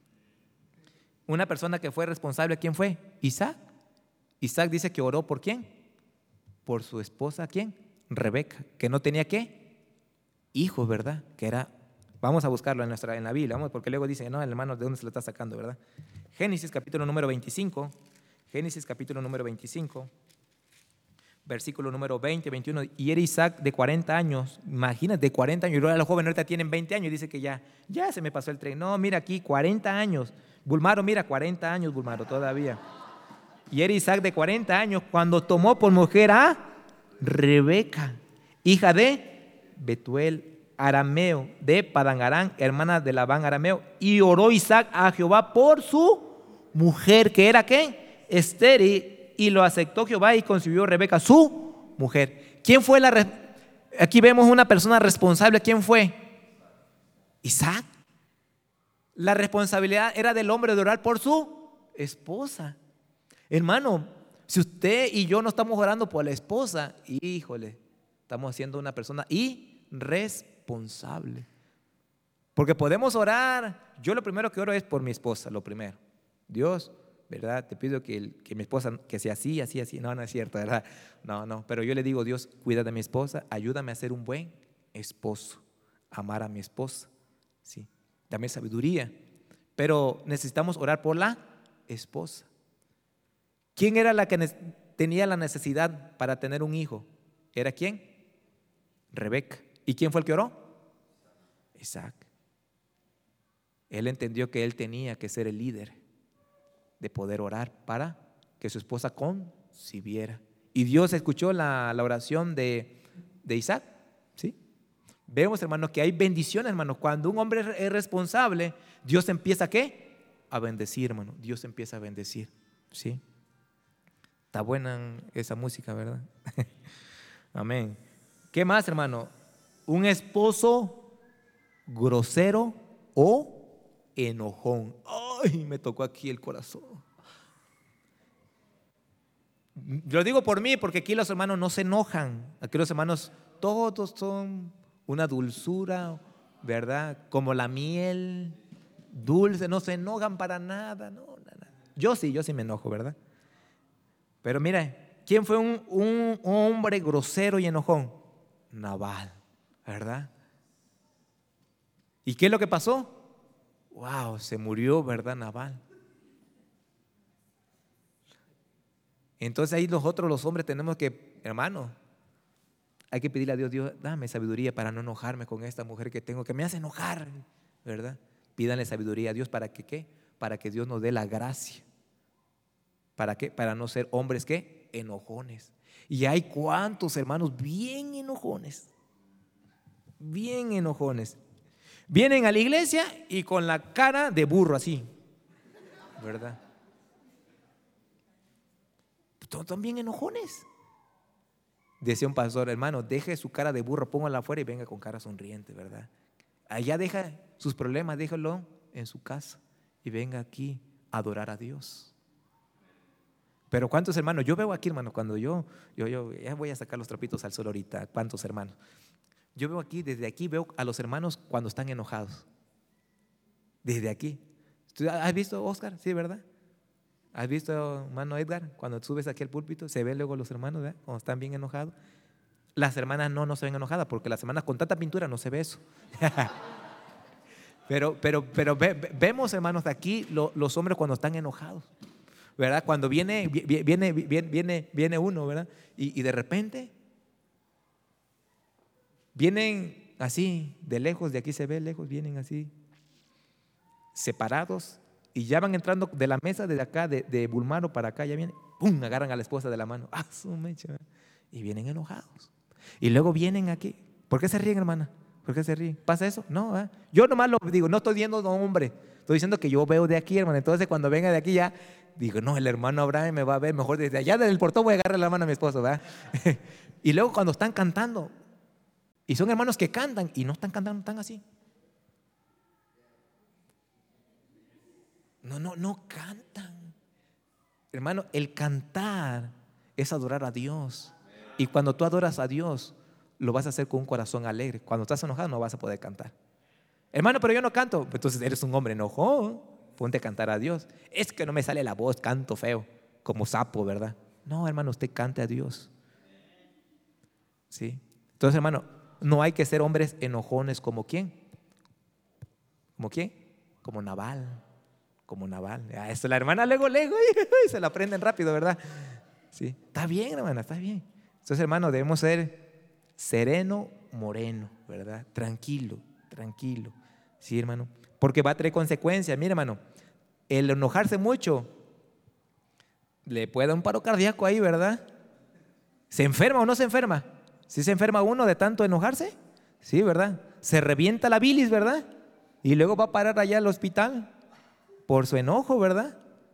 Una persona que fue responsable, ¿quién fue? Isaac. Isaac dice que oró ¿por quién? Por su esposa, ¿quién? Rebeca, que no tenía ¿qué? Hijos, ¿verdad? Que era, vamos a buscarlo en, nuestra, en la Biblia, vamos, porque luego dicen, no, hermano, ¿de dónde se lo está sacando, verdad? Génesis capítulo número veinticinco, Génesis capítulo número veinticinco, versículo número veinte, veintiuno, y era Isaac de cuarenta años, imagínate, de cuarenta años, y luego los jóvenes ahorita tienen veinte años, y dice que ya, ya se me pasó el tren. No, mira aquí, cuarenta años. Bulmaro, mira, cuarenta años, Bulmaro, todavía. Y era Isaac de cuarenta años cuando tomó por mujer a Rebeca, hija de Betuel arameo, de Padan Aram, hermana de Labán arameo, y oró Isaac a Jehová por su mujer, que era ¿qué? Estéril, y lo aceptó Jehová y concibió Rebeca, su mujer. ¿Quién fue la? Aquí vemos una persona responsable. ¿Quién fue? Isaac. La responsabilidad era del hombre de orar por su esposa. Hermano, si usted y yo no estamos orando por la esposa, híjole, estamos siendo una persona irresponsable. Porque podemos orar. Yo lo primero que oro es por mi esposa, lo primero. Dios, ¿verdad? Te pido que, el, que mi esposa, que sea así, así, así. No, no es cierto, ¿verdad? No, no. Pero yo le digo, Dios, cuida de mi esposa, ayúdame a ser un buen esposo, amar a mi esposa, ¿sí? Dame sabiduría. Pero necesitamos orar por la esposa. ¿Quién era la que tenía la necesidad para tener un hijo? ¿Era quién? Rebeca. ¿Y quién fue el que oró? Isaac. Él entendió que él tenía que ser el líder de poder orar para que su esposa concibiera. Y Dios escuchó la, la oración de, de Isaac, ¿sí? Vemos, hermanos, que hay bendiciones, hermanos. Cuando un hombre es responsable, Dios empieza ¿a qué? A bendecir, hermano. Dios empieza a bendecir, ¿sí? Está buena esa música, ¿verdad? Amén. ¿Qué más, hermano? Un esposo grosero o enojón. Ay, me tocó aquí el corazón. Lo digo por mí, porque aquí los hermanos no se enojan. Aquí los hermanos todos son una dulzura, ¿verdad? Como la miel dulce, no se enojan para nada. No, nada. Yo sí, yo sí me enojo, ¿verdad? Pero mira, ¿quién fue un, un hombre grosero y enojón? Nabal, ¿verdad? ¿Y qué es lo que pasó? Wow, se murió, ¿verdad, Nabal? Entonces ahí nosotros los hombres tenemos que, hermano, hay que pedirle a Dios, Dios, dame sabiduría para no enojarme con esta mujer que tengo, que me hace enojar, ¿verdad? Pídanle sabiduría a Dios para que, ¿qué? Para que Dios nos dé la gracia. ¿Para qué? Para no ser hombres, ¿qué? Enojones. Y hay cuantos hermanos bien enojones, bien enojones. Vienen a la iglesia y con la cara de burro así, ¿verdad? Son bien enojones. Decía un pastor, hermano, deje su cara de burro, póngala afuera y venga con cara sonriente, ¿verdad? Allá deja sus problemas, déjalo en su casa y venga aquí a adorar a Dios. Pero ¿cuántos hermanos? Yo veo aquí, hermano, cuando yo, yo, yo ya voy a sacar los trapitos al sol ahorita. ¿Cuántos hermanos? Yo veo aquí, desde aquí veo a los hermanos cuando están enojados. Desde aquí. ¿Has visto, Oscar? Sí, ¿verdad? ¿Has visto, hermano Edgar? Cuando subes aquí al púlpito, se ven luego los hermanos, ¿verdad? Cuando están bien enojados. Las hermanas no, no se ven enojadas, porque las hermanas con tanta pintura no se ve eso. pero pero, pero ve, vemos, hermanos, de aquí lo, los hombres cuando están enojados, ¿verdad? Cuando viene, viene, viene, viene, viene uno, ¿verdad? Y, y de repente vienen así, de lejos, de aquí se ve lejos, vienen así, separados, y ya van entrando de la mesa desde acá, de, de Bulmaro para acá, ya vienen, ¡pum!, agarran a la esposa de la mano, ¡ah, su mecha! Y vienen enojados. Y luego vienen aquí. ¿Por qué se ríen, hermana? ¿Por qué se ríen? ¿Pasa eso? No, ¿eh? Yo nomás lo digo, no estoy diciendo no, hombre, estoy diciendo que yo veo de aquí, hermano. Entonces cuando venga de aquí ya, digo, no, el hermano Abraham me va a ver mejor desde allá del portón, voy a agarrar la mano a mi esposo, ¿verdad? Y luego cuando están cantando, y son hermanos que cantan y no están cantando, están así. No, no, no cantan. Hermano, el cantar es adorar a Dios. Y cuando tú adoras a Dios, lo vas a hacer con un corazón alegre. Cuando estás enojado no vas a poder cantar. Hermano, pero yo no canto. Entonces eres un hombre enojón. Ponte a cantar a Dios. Es que no me sale la voz, canto feo, como sapo, ¿verdad? No, hermano, usted cante a Dios. ¿Sí? Entonces, hermano, no hay que ser hombres enojones como quién. ¿Como quién? Como Nabal. Como Nabal. Ah, eso la hermana luego, luego, se la aprenden rápido, ¿verdad? Sí. Está bien, hermana, está bien. Entonces, hermano, debemos ser sereno, moreno, ¿verdad? Tranquilo, tranquilo. Sí, hermano. Porque va a traer consecuencias. Mira, hermano, el enojarse mucho le puede dar un paro cardíaco ahí, ¿verdad? ¿Se enferma o no se enferma? ¿Sí se enferma uno de tanto enojarse? Sí, ¿verdad? Se revienta la bilis, ¿verdad? Y luego va a parar allá al hospital por su enojo, ¿verdad?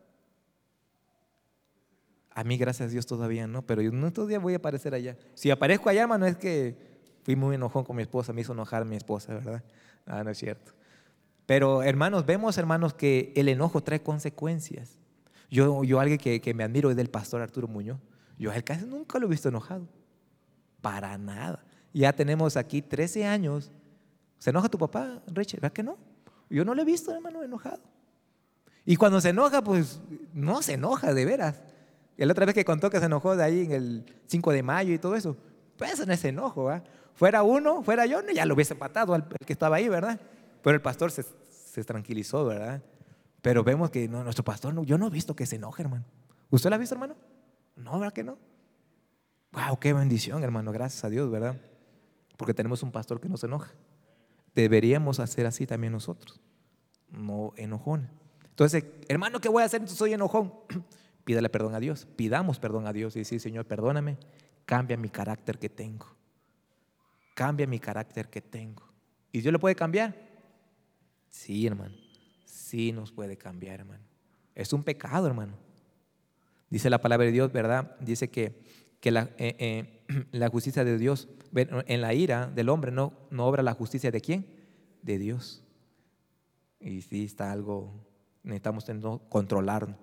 A mí, gracias a Dios, todavía no, pero yo no todavía voy a aparecer allá. Si aparezco allá, hermano, es que fui muy enojón con mi esposa, me hizo enojar a mi esposa, ¿verdad? Ah, no es cierto. Pero, hermanos, vemos, hermanos, que el enojo trae consecuencias. Yo, yo alguien que, que me admiro es del pastor Arturo Muñoz. Yo a él casi nunca lo he visto enojado. Para nada. Ya tenemos aquí trece años. ¿Se enoja tu papá, Richard? ¿Verdad que no? Yo no lo he visto, hermano, enojado. Y cuando se enoja, pues no se enoja de veras. Y la otra vez que contó que se enojó de ahí en el cinco de mayo y todo eso, pues eso no es enojo, ¿verdad? Fuera uno, fuera yo, ya lo hubiese patado al que estaba ahí, ¿verdad? Pero el pastor se, se tranquilizó, ¿verdad? Pero vemos que no, nuestro pastor, no, yo no he visto que se enoje, hermano. ¿Usted lo ha visto, hermano? No, ¿verdad que no? Wow, qué bendición, hermano, gracias a Dios, ¿verdad? Porque tenemos un pastor que no se enoja. Deberíamos hacer así también nosotros, no enojones. Entonces, hermano, ¿qué voy a hacer? Entonces soy enojón. Pídale perdón a Dios, pidamos perdón a Dios y decir, Señor, perdóname, cambia mi carácter que tengo. Cambia mi carácter que tengo. ¿Y Dios lo puede cambiar? Sí, hermano, sí nos puede cambiar, hermano. Es un pecado, hermano. Dice la palabra de Dios, ¿verdad? Dice que, que la, eh, eh, la justicia de Dios, en la ira del hombre no, no obra la justicia de ¿quién? De Dios. Y sí está algo, necesitamos controlarnos.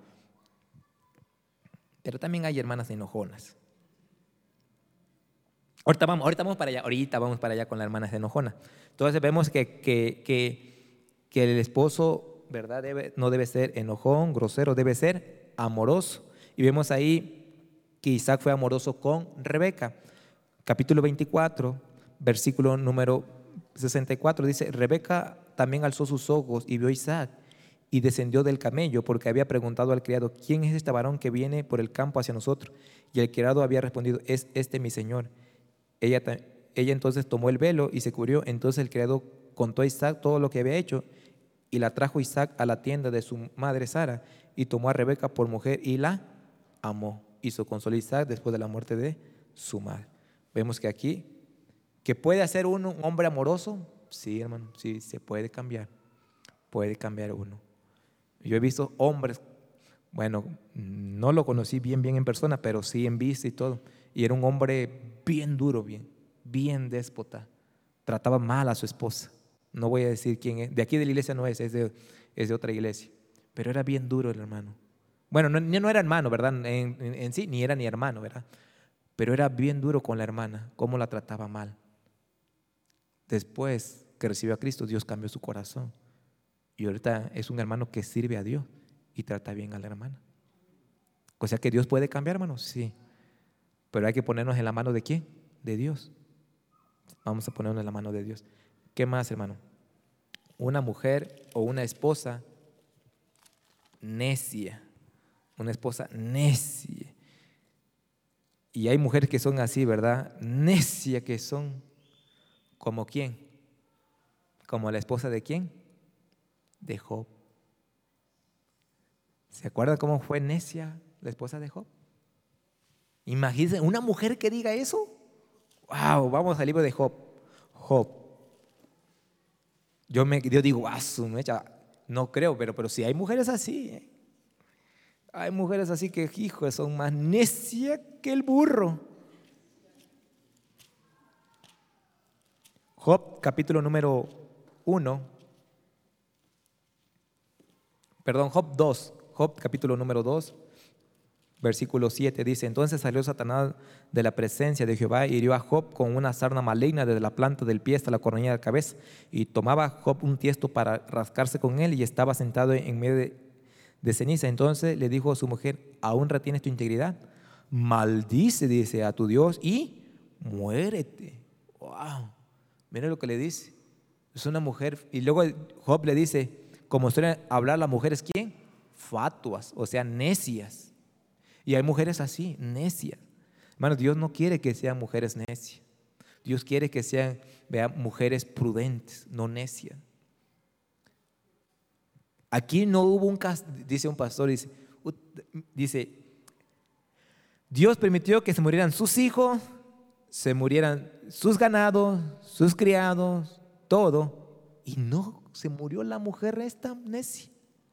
Pero también hay hermanas enojonas. Ahorita vamos, ahorita vamos para allá, ahorita vamos para allá con las hermanas enojonas. Entonces vemos que, que, que, que el esposo, ¿verdad? Debe, no debe ser enojón, grosero, debe ser amoroso. Y vemos ahí que Isaac fue amoroso con Rebeca. Capítulo veinticuatro, versículo número sesenta y cuatro, dice, Rebeca también alzó sus ojos y vio a Isaac y descendió del camello porque había preguntado al criado, ¿quién es este varón que viene por el campo hacia nosotros? Y el criado había respondido, es este mi señor. Ella, ella entonces tomó el velo y se cubrió. Entonces el criado contó a Isaac todo lo que había hecho y la trajo Isaac a la tienda de su madre Sara y tomó a Rebeca por mujer y la amó. Hizo consolar a Isaac después de la muerte de su madre. Vemos que aquí, que puede hacer uno un hombre amoroso, sí, hermano, sí, se puede cambiar, puede cambiar uno. Yo he visto hombres, bueno, no lo conocí bien, bien en persona, pero sí en vista y todo, y era un hombre bien duro, bien, bien déspota, trataba mal a su esposa, no voy a decir quién es, de aquí de la iglesia no es, es de, es de otra iglesia, pero era bien duro el hermano. Bueno, no, no era hermano, ¿verdad? En, en, en sí, ni era ni hermano, ¿verdad? Pero era bien duro con la hermana, cómo la trataba mal. Después que recibió a Cristo, Dios cambió su corazón. Y ahorita es un hermano que sirve a Dios y trata bien a la hermana. O sea que Dios puede cambiar, hermano, sí. Pero hay que ponernos en la mano de ¿quién? De Dios. Vamos a ponernos en la mano de Dios. ¿Qué más, hermano? Una mujer o una esposa necia. Una esposa necia. Y hay mujeres que son así, ¿verdad? Necia que son. ¿Como quién? ¿Como la esposa de quién? De Job. ¿Se acuerdan cómo fue necia la esposa de Job? Imagínense, una mujer que diga eso. Wow, vamos al libro de Job. Job. Yo, me, yo digo, ah, su mecha. No creo, pero, pero sí hay mujeres así. ¿eh? Hay mujeres así que, hijo, son más necias que el burro. Job, capítulo número uno. Perdón, Job dos. Job, capítulo número dos. Versículo siete dice: entonces salió Satanás de la presencia de Jehová y hirió a Job con una sarna maligna desde la planta del pie hasta la coronilla de la cabeza. Y tomaba Job un tiesto para rascarse con él y estaba sentado en medio de, de ceniza. Entonces le dijo a su mujer: ¿aún retienes tu integridad? Maldice, dice, a tu Dios y muérete. Wow, mira lo que le dice. Es una mujer. Y luego Job le dice, como suelen hablar las mujeres, ¿quién? Fatuas, o sea, necias. Y hay mujeres así, necias. Hermanos, Dios no quiere que sean mujeres necias. Dios quiere que sean, vean, mujeres prudentes, no necias. Aquí no hubo un caso, dice un pastor, dice, dice, Dios permitió que se murieran sus hijos, se murieran sus ganados, sus criados, todo, y no se murió la mujer esta necia.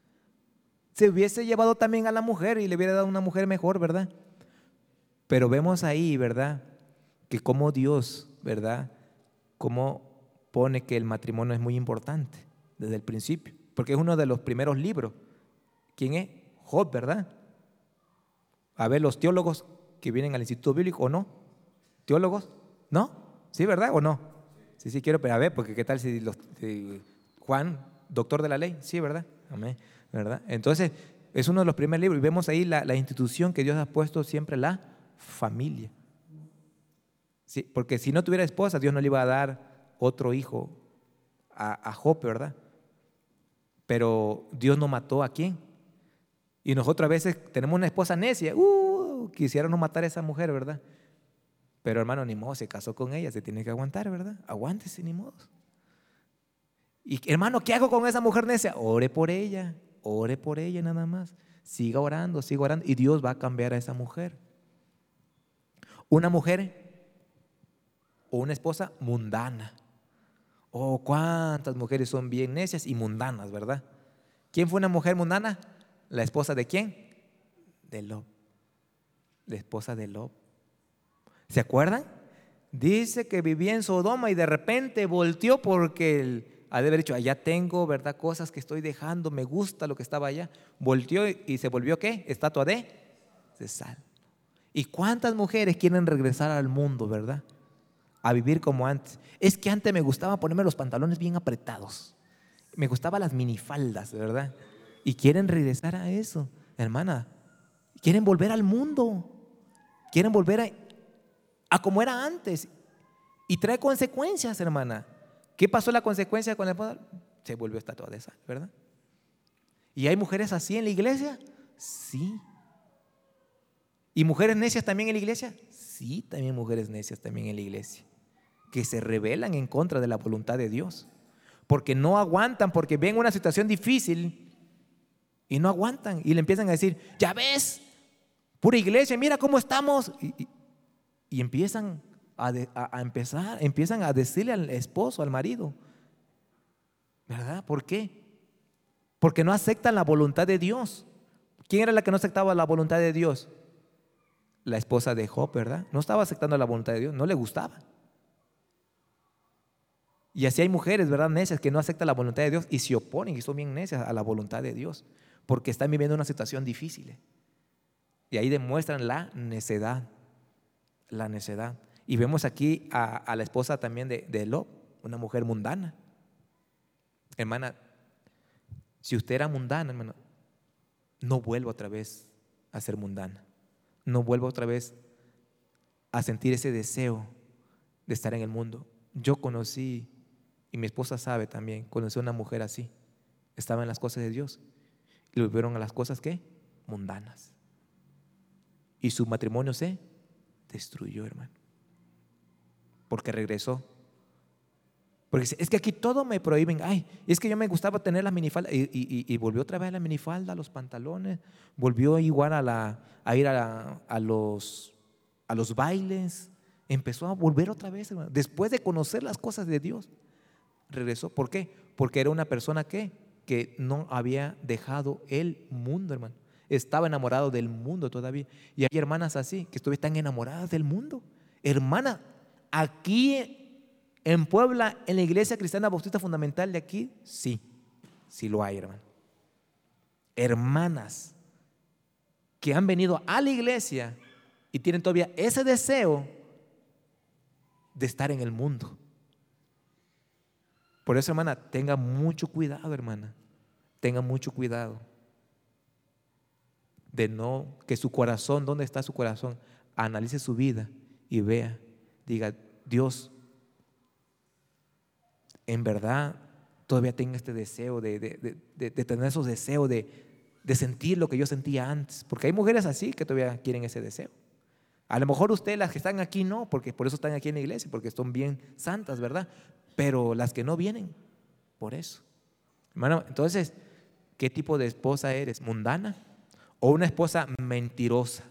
Se hubiese llevado también a la mujer y le hubiera dado una mujer mejor, ¿verdad? Pero vemos ahí, ¿verdad? Que como Dios, ¿verdad? Cómo pone que el matrimonio es muy importante desde el principio, porque es uno de los primeros libros. ¿Quién es? Job, ¿verdad? A ver, los teólogos que vienen al Instituto Bíblico, ¿o no? ¿Teólogos? ¿No? ¿Sí, verdad o no? Sí, sí, quiero, pero a ver, porque qué tal si los, si Juan, doctor de la ley, sí, ¿verdad? Amén. ¿Verdad? Entonces, es uno de los primeros libros y vemos ahí la, la institución que Dios ha puesto siempre, la familia. Sí, porque si no tuviera esposa, Dios no le iba a dar otro hijo a, a Job, ¿verdad? Pero Dios no mató a quién. Y nosotros a veces tenemos una esposa necia, uh, quisiéramos matar a esa mujer, ¿verdad? Pero hermano, ni modo, se casó con ella, se tiene que aguantar, ¿verdad? Aguántese, ni modo. Y hermano, ¿qué hago con esa mujer necia? Ore por ella. Ore por ella nada más. Siga orando, siga orando y Dios va a cambiar a esa mujer. Una mujer o una esposa mundana. Oh, cuántas mujeres son bien necias y mundanas, ¿verdad? ¿Quién fue una mujer mundana? ¿La esposa de quién? De Lot. La esposa de Lot. ¿Se acuerdan? Dice que vivía en Sodoma y de repente volteó porque el ha de haber dicho, allá tengo, ¿verdad? Cosas que estoy dejando, me gusta lo que estaba allá. Volteó y se volvió, ¿qué? Estatua de, de sal. ¿Y cuántas mujeres quieren regresar al mundo, verdad? A vivir como antes. Es que antes me gustaba ponerme los pantalones bien apretados. Me gustaban las minifaldas, ¿verdad? Y quieren regresar a eso, hermana. Quieren volver al mundo. Quieren volver a, a como era antes. Y trae consecuencias, hermana. ¿Qué pasó la consecuencia con el poder? Se volvió estatua de sal, ¿verdad? ¿Y hay mujeres así en la iglesia? Sí. ¿Y mujeres necias también en la iglesia? Sí, también mujeres necias también en la iglesia, que se rebelan en contra de la voluntad de Dios, porque no aguantan, porque ven una situación difícil y no aguantan y le empiezan a decir, ya ves, pura iglesia, mira cómo estamos. Y, y, y empiezan A, de, a, a empezar, empiezan a decirle al esposo, al marido, ¿verdad? ¿Por qué? Porque no aceptan la voluntad de Dios. ¿Quién era la que no aceptaba la voluntad de Dios? La esposa de Job, ¿verdad? No estaba aceptando la voluntad de Dios, no le gustaba. Y así hay mujeres, ¿verdad? Necias que no aceptan la voluntad de Dios y se oponen y son bien necias a la voluntad de Dios, porque están viviendo una situación difícil. Y ahí demuestran la necedad, la necedad. Y vemos aquí a, a la esposa también de, de Lot, una mujer mundana. Hermana, si usted era mundana, hermano, no vuelva otra vez a ser mundana. No vuelva otra vez a sentir ese deseo de estar en el mundo. Yo conocí, y mi esposa sabe también, conocí a una mujer así. Estaba en las cosas de Dios y volvieron a las cosas, ¿qué? Mundanas. Y su matrimonio se destruyó, hermano. Porque regresó. Porque es que aquí todo me prohíben. Ay, es que yo me gustaba tener la minifalda. Y, y, y volvió otra vez a la minifalda, a los pantalones. Volvió igual a, la, a ir a, la, a, los, a los bailes. Empezó a volver otra vez, hermano. Después de conocer las cosas de Dios, regresó. ¿Por qué? Porque era una persona que, que no había dejado el mundo, hermano. Estaba enamorado del mundo todavía. Y hay hermanas así, que estuvieron tan enamoradas del mundo. Hermana, aquí en Puebla, en la Iglesia Cristiana Bautista Fundamental de aquí, sí, sí lo hay, hermano. Hermanas que han venido a la iglesia y tienen todavía ese deseo de estar en el mundo. Por eso, hermana, tenga mucho cuidado, hermana. Tenga mucho cuidado de no, que su corazón, ¿dónde está su corazón? Analice su vida y vea, diga, Dios, en verdad todavía tengo este deseo de, de, de, de, de tener esos deseos de, de sentir lo que yo sentía antes, porque hay mujeres así que todavía quieren ese deseo. A lo mejor ustedes, las que están aquí, no, porque por eso están aquí en la iglesia, porque son bien santas, ¿verdad? Pero las que no vienen, por eso. Hermano, entonces, ¿qué tipo de esposa eres? ¿Mundana o una esposa mentirosa?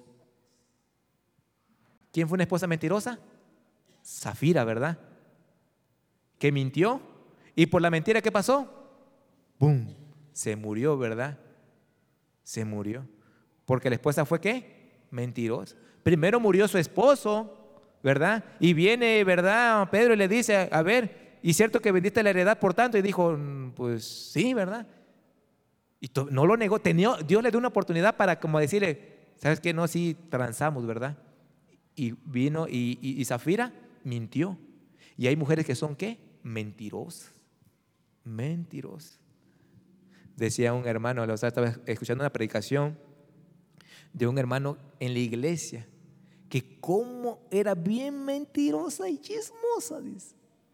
¿Quién fue una esposa mentirosa? Zafira, ¿verdad? Que mintió, y por la mentira, ¿qué pasó? ¡Bum! Se murió, ¿verdad? Se murió. Porque la esposa fue, ¿qué? Mentirosa. Primero murió su esposo, ¿verdad? Y viene, ¿verdad? Pedro y le dice, a ver, ¿y cierto que vendiste la heredad por tanto? Y dijo, pues sí, ¿verdad? Y no lo negó. Tenía, Dios le dio una oportunidad para como decirle, ¿sabes qué? No, sí, transamos, ¿verdad? Y vino y, y, y Zafira mintió. Y hay mujeres que son, ¿qué? Mentirosas. Mentirosas. Decía un hermano, o sea, estaba escuchando una predicación de un hermano en la iglesia, que como era bien mentirosa y chismosa, dice.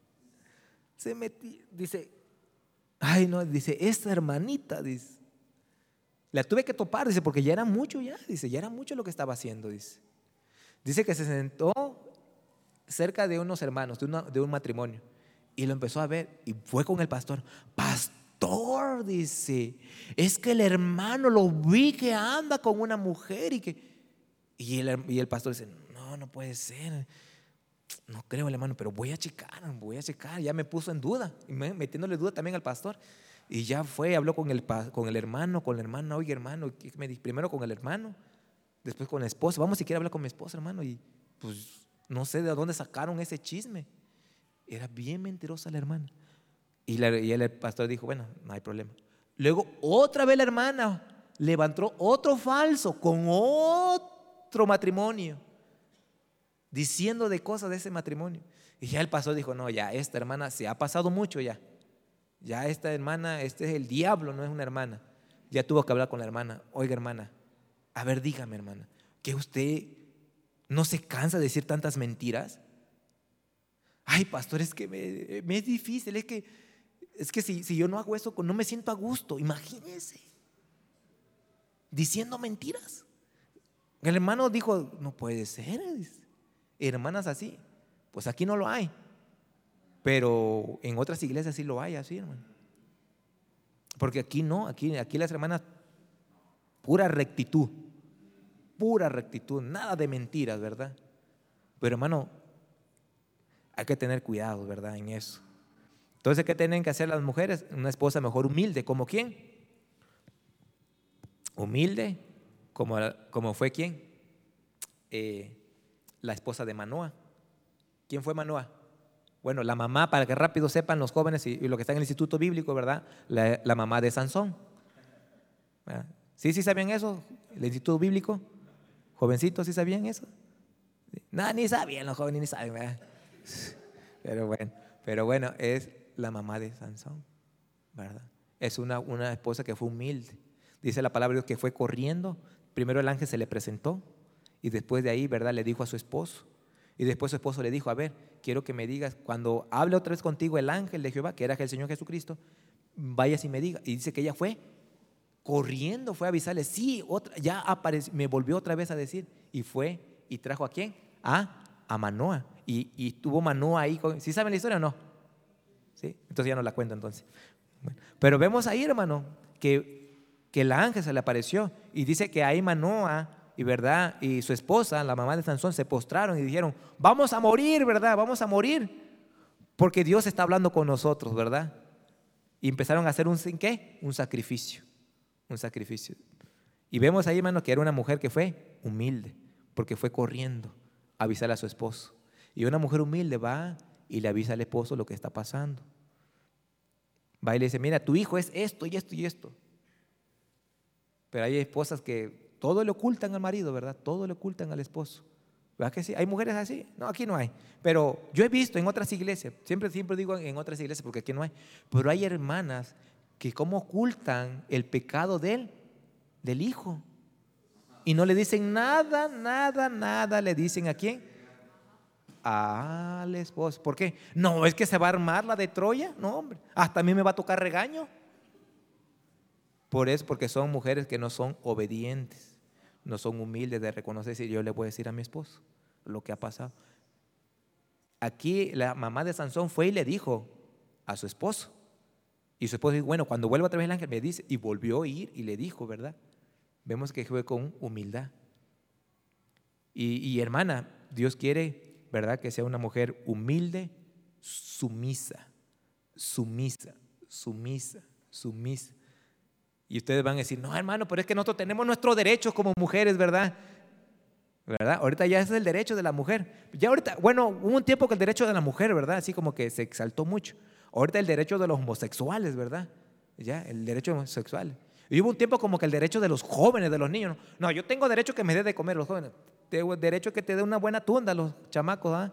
Se metía, dice, ay no, dice, esta hermanita, dice, la tuve que topar, dice, porque ya era mucho ya, dice, ya era mucho lo que estaba haciendo, dice. Dice que se sentó cerca de unos hermanos, de, una, de un matrimonio, y lo empezó a ver, y fue con el pastor. Pastor, dice, es que el hermano lo vi que anda con una mujer, y que y el, y el pastor dice, no, no puede ser, no creo, hermano, pero voy a checar, voy a checar. Ya me puso en duda, y me, metiéndole duda también al pastor. Y ya fue, habló con el, con el hermano, con la hermana. Oye, hermano, me dijo, primero con el hermano, después con la esposa. Vamos, si quiere hablar con mi esposa, hermano. Y pues no sé de dónde sacaron ese chisme. Era bien mentirosa la hermana. Y, la, y el pastor dijo, bueno, no hay problema. Luego otra vez la hermana levantó otro falso con otro matrimonio, diciendo de cosas de ese matrimonio. Y ya el pastor dijo, no, ya esta hermana se ha pasado mucho ya. Ya esta hermana, este es el diablo, no es una hermana. Ya tuvo que hablar con la hermana. Oiga, hermana, a ver, dígame, hermana, ¿que usted no se cansa de decir tantas mentiras? Ay, pastor, es que me, me es difícil, es que, es que si, si yo no hago eso, no me siento a gusto. Imagínense, diciendo mentiras. El hermano dijo, no puede ser, hermanas así. Pues aquí no lo hay, pero en otras iglesias sí lo hay así, hermano. Porque aquí no, aquí, aquí las hermanas, pura rectitud, pura rectitud, nada de mentiras, ¿verdad? Pero hermano, hay que tener cuidado, ¿verdad? En eso. Entonces, ¿qué tienen que hacer las mujeres? Una esposa mejor humilde, ¿como quién? Humilde, como, como fue quién? Eh, la esposa de Manoa. ¿Quién fue Manoa? Bueno, la mamá, para que rápido sepan los jóvenes y, y los que están en el instituto bíblico, ¿verdad? La, la mamá de Sansón. ¿Verdad? ¿Sí, sí sabían eso? ¿El instituto bíblico? ¿Jovencitos, sí sabían eso? No, ni sabían los jóvenes, ni saben, ¿verdad? Pero bueno, pero bueno, es la mamá de Sansón, ¿verdad? Es una, una esposa que fue humilde. Dice la palabra de Dios que fue corriendo. Primero el ángel se le presentó y después de ahí, ¿verdad? Le dijo a su esposo. Y después su esposo le dijo, a ver, quiero que me digas, cuando hable otra vez contigo el ángel de Jehová, que era el Señor Jesucristo, vayas y me diga. Y dice que ella fue corriendo, fue a avisarle, sí, otra, ya apareció, me volvió otra vez a decir, y fue y trajo a quién, a, a Manoa, y, y tuvo Manoa ahí, con, ¿sí saben la historia o no? ¿Sí? Entonces ya no la cuento entonces. Bueno, pero vemos ahí, hermano, que, que el ángel se le apareció, y dice que ahí Manoa, y verdad, y su esposa, la mamá de Sansón, se postraron y dijeron, vamos a morir, ¿verdad? Vamos a morir, porque Dios está hablando con nosotros, ¿verdad? Y empezaron a hacer un, ¿qué? Un sacrificio, un sacrificio. Y vemos ahí, hermano, que era una mujer que fue humilde, porque fue corriendo a avisarle a su esposo. Y una mujer humilde va y le avisa al esposo lo que está pasando. Va y le dice, mira, tu hijo es esto y esto y esto. Pero hay esposas que todo le ocultan al marido, ¿verdad? Todo le ocultan al esposo. ¿Verdad que sí? ¿Hay mujeres así? No, aquí no hay. Pero yo he visto en otras iglesias, siempre, siempre digo en otras iglesias porque aquí no hay, pero hay hermanas que como ocultan el pecado del, del hijo. Y no le dicen nada, nada, nada. ¿Le dicen a quién? Al esposo. ¿Por qué? No, es que se va a armar la de Troya. No, hombre, hasta a mí me va a tocar regaño. Por eso, porque son mujeres que no son obedientes, no son humildes de reconocer si yo le voy a decir a mi esposo lo que ha pasado. Aquí la mamá de Sansón fue y le dijo a su esposo. Y su esposo dijo, bueno, cuando vuelva otra vez el ángel me dice. Y volvió a ir y le dijo, ¿verdad? Vemos que fue con humildad. Y, y hermana, Dios quiere, ¿verdad?, que sea una mujer humilde, sumisa, sumisa, sumisa, sumisa. Y ustedes van a decir, no, hermano, pero es que nosotros tenemos nuestros derechos como mujeres, ¿verdad? ¿Verdad? Ahorita ya es el derecho de la mujer. Ya ahorita, bueno, hubo un tiempo que el derecho de la mujer, ¿verdad? Así como que se exaltó mucho. Ahorita el derecho de los homosexuales, ¿verdad? Ya, el derecho de los homosexuales. Y hubo un tiempo como que el derecho de los jóvenes, de los niños. No, yo tengo derecho que me dé de comer los jóvenes. Tengo derecho que te dé una buena tunda a los chamacos, ¿ah?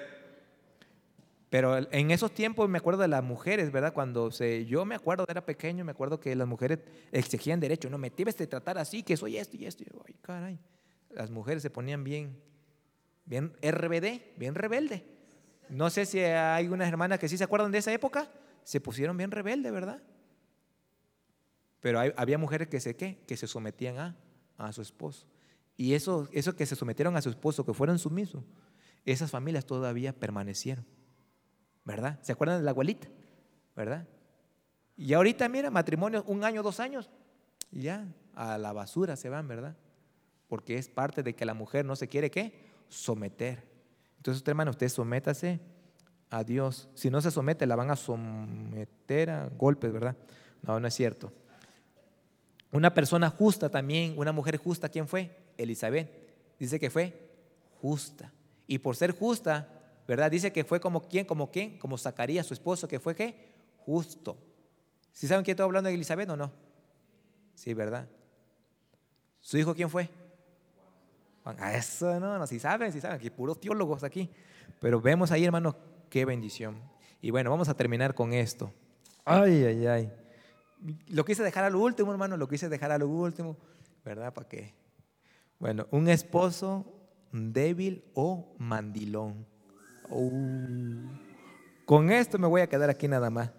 Pero en esos tiempos me acuerdo de las mujeres, ¿verdad? Cuando se, yo me acuerdo, era pequeño, me acuerdo que las mujeres exigían derecho. No, me tienes de tratar así, que soy esto y esto. Y yo, ay, caray. Las mujeres se ponían bien, bien R B D, bien rebelde. No sé si hay unas hermanas que sí se acuerdan de esa época. Se pusieron bien rebeldes, ¿verdad? Pero hay, había mujeres que se, ¿qué? que se sometían a, a su esposo. Y eso, eso que se sometieron a su esposo, que fueron sumisos, esas familias todavía permanecieron, ¿verdad? ¿Se acuerdan de la abuelita? ¿Verdad? Y ahorita, mira, matrimonios, un año, dos años, ya a la basura se van, ¿verdad? Porque es parte de que la mujer no se quiere, ¿qué? Someter. Entonces, usted, hermano, usted sométase a Dios. Si no se somete, la van a someter a golpes, ¿verdad? No, no es cierto. Una persona justa también, una mujer justa, ¿quién fue? Elizabeth. Dice que fue justa. Y por ser justa, ¿verdad? Dice que fue como quién, como quién, como Zacarías, su esposo, que fue ¿qué? Justo. ¿Sí saben quién estoy hablando de Elizabeth o no? Sí, ¿verdad? ¿Su hijo quién fue? Juan. Ah, eso no, no, si saben, si saben, aquí puros teólogos aquí. Pero vemos ahí, hermanos, qué bendición. Y bueno, vamos a terminar con esto. Ay, ay, ay. Lo quise dejar a lo último, hermano, lo quise dejar a lo último, ¿verdad? ¿Para qué? Bueno, un esposo débil o mandilón. Uh, con esto me voy a quedar aquí nada más.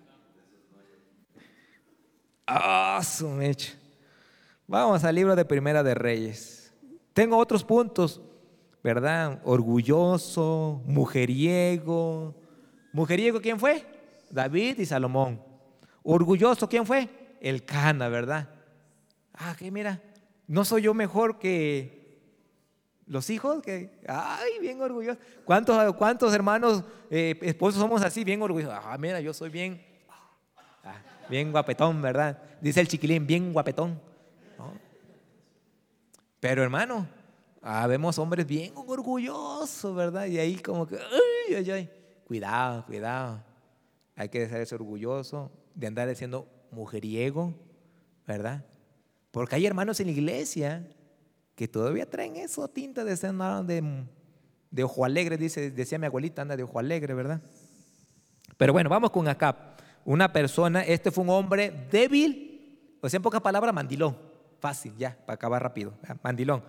Ah, su mecha. Vamos al libro de Primera de Reyes. Tengo otros puntos, ¿verdad? Orgulloso, mujeriego. ¿Mujeriego quién fue? David y Salomón. Orgulloso, ¿quién fue? Elcana, ¿verdad? Ah, que mira, no soy yo mejor que los hijos, que, ay, bien orgulloso. ¿Cuántos, cuántos hermanos, eh, esposos somos así, bien orgullosos? Ah, mira, yo soy bien, ah, bien guapetón, ¿verdad? Dice el chiquilín, bien guapetón, ¿no? Pero hermano, ah, vemos hombres bien orgullosos, ¿verdad? Y ahí como que, ay, ay, ay, cuidado, cuidado. Hay que ser orgulloso de andar siendo mujeriego, ¿verdad? Porque hay hermanos en la iglesia que todavía traen eso, tinta de ser de, de ojo alegre, dice, decía mi abuelita, anda de ojo alegre, ¿verdad? Pero bueno, vamos con Acab. Una persona, este fue un hombre débil, o sea, en pocas palabras, mandilón. Fácil, ya, para acabar rápido, mandilón.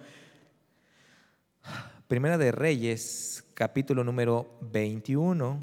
Primera de Reyes, capítulo número veintiuno.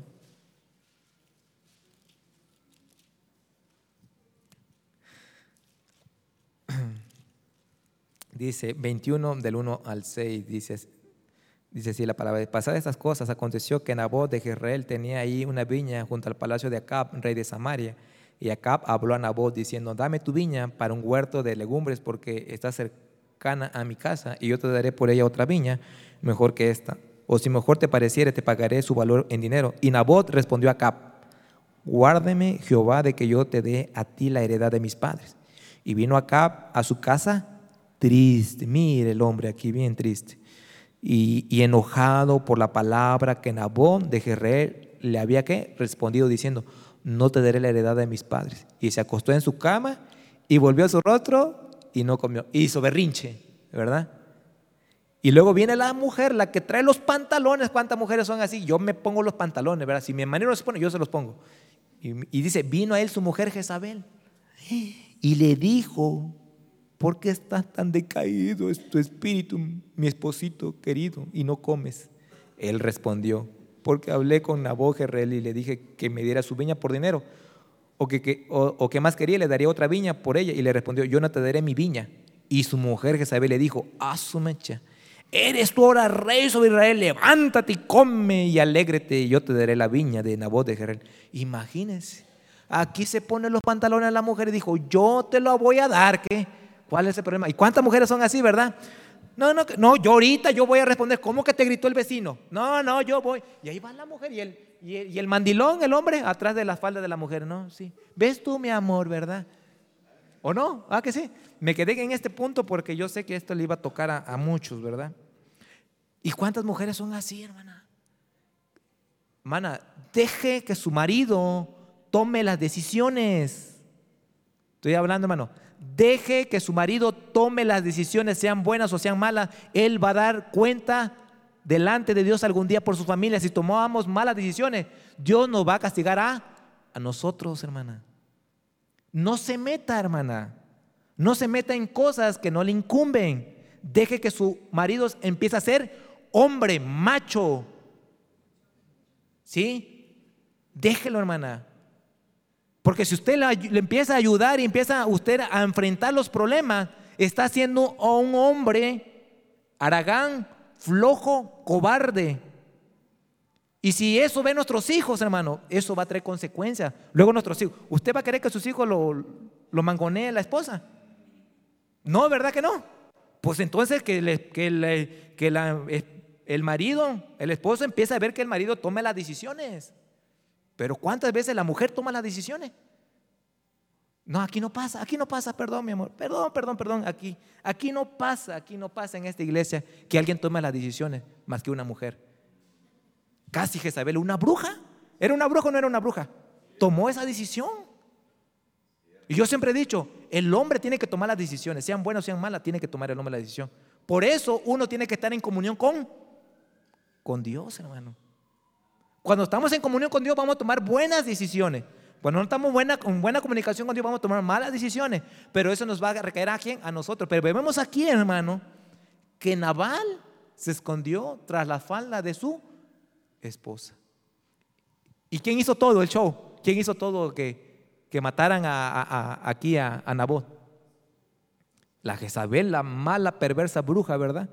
Dice veintiuno del uno al seis, dice, dice así la palabra. Pasadas estas cosas, aconteció que Nabot de Jezreel tenía ahí una viña junto al palacio de Acab, rey de Samaria. Y Acab habló a Nabot diciendo, dame tu viña para un huerto de legumbres porque está cercana a mi casa y yo te daré por ella otra viña mejor que esta. O si mejor te pareciere, te pagaré su valor en dinero. Y Nabot respondió a Acab, guárdeme Jehová de que yo te dé a ti la heredad de mis padres. Y vino Acab a su casa triste, mire el hombre aquí bien triste, y, y enojado por la palabra que Nabot de Jezreel le había ¿qué? respondido diciendo, no te daré la heredad de mis padres. Y se acostó en su cama y volvió a su rostro y no comió. Hizo berrinche. ¿verdad? Y luego viene la mujer, la que trae los pantalones. ¿Cuántas mujeres son así? Yo me pongo los pantalones, ¿verdad? Si mi marido no se pone, yo se los pongo. Y, y dice, vino a él su mujer Jezabel y le dijo, ¿por qué estás tan decaído? Es tu espíritu, mi esposito querido, y no comes. Él respondió, porque hablé con Nabot Jezreel y le dije que me diera su viña por dinero, o que, que, o, o que más quería, le daría otra viña por ella. Y le respondió, yo no te daré mi viña. Y su mujer Jezabel le dijo, ah, su mecha, eres tú ahora rey sobre Israel, levántate y come y alégrate, y yo te daré la viña de Nabot de Jezreel. Imagínense, aquí se ponen los pantalones a la mujer y dijo, yo te lo voy a dar, ¿qué? ¿Cuál es el problema? ¿Y cuántas mujeres son así, verdad? No, no, no, yo ahorita yo voy a responder, ¿cómo que te gritó el vecino? No, no, yo voy. Y ahí va la mujer y el, y el, y el mandilón, el hombre, atrás de la falda de la mujer, ¿no? Sí. ¿Ves tú, mi amor, verdad? ¿O no? Ah, que sí. Me quedé en este punto porque yo sé que esto le iba a tocar a, a muchos, ¿verdad? ¿Y cuántas mujeres son así, hermana? Hermana, deje que su marido tome las decisiones. Estoy hablando, hermano. Deje que su marido tome las decisiones, sean buenas o sean malas. Él va a dar cuenta delante de Dios algún día por su familia. Si tomamos malas decisiones, Dios nos va a castigar a, a nosotros, hermana. No se meta, hermana. No se meta en cosas que no le incumben. Deje que su marido empiece a ser hombre, macho. ¿Sí? Déjelo, hermana. Porque si usted le empieza a ayudar y empieza usted a enfrentar los problemas, está siendo un hombre haragán, flojo, cobarde. Y si eso ven nuestros hijos, hermano, eso va a traer consecuencias. Luego nuestros hijos, ¿usted va a querer que sus hijos lo, lo mangonee la esposa? No, ¿verdad que no? Pues entonces que, le, que, le, que la, el marido, el esposo empieza a ver que el marido tome las decisiones. Pero ¿cuántas veces la mujer toma las decisiones? No, aquí no pasa, aquí no pasa, perdón, mi amor, perdón, perdón, perdón, aquí, aquí no pasa, aquí no pasa en esta iglesia que alguien tome las decisiones más que una mujer. Casi Jezabel, una bruja, ¿era una bruja o no era una bruja? Tomó esa decisión. Y yo siempre he dicho, el hombre tiene que tomar las decisiones, sean buenas o sean malas, tiene que tomar el hombre la decisión. Por eso uno tiene que estar en comunión con, con Dios, hermano. Cuando estamos en comunión con Dios vamos a tomar buenas decisiones. Cuando no estamos buena, con buena comunicación con Dios vamos a tomar malas decisiones. Pero eso nos va a recaer a quién, a nosotros. Pero vemos aquí, hermano, que Nabal se escondió tras la falda de su esposa. ¿Y quién hizo todo el show? ¿Quién hizo todo que, que mataran a, a, a, aquí a, a Nabot? La Jezabel, la mala, perversa bruja, ¿verdad?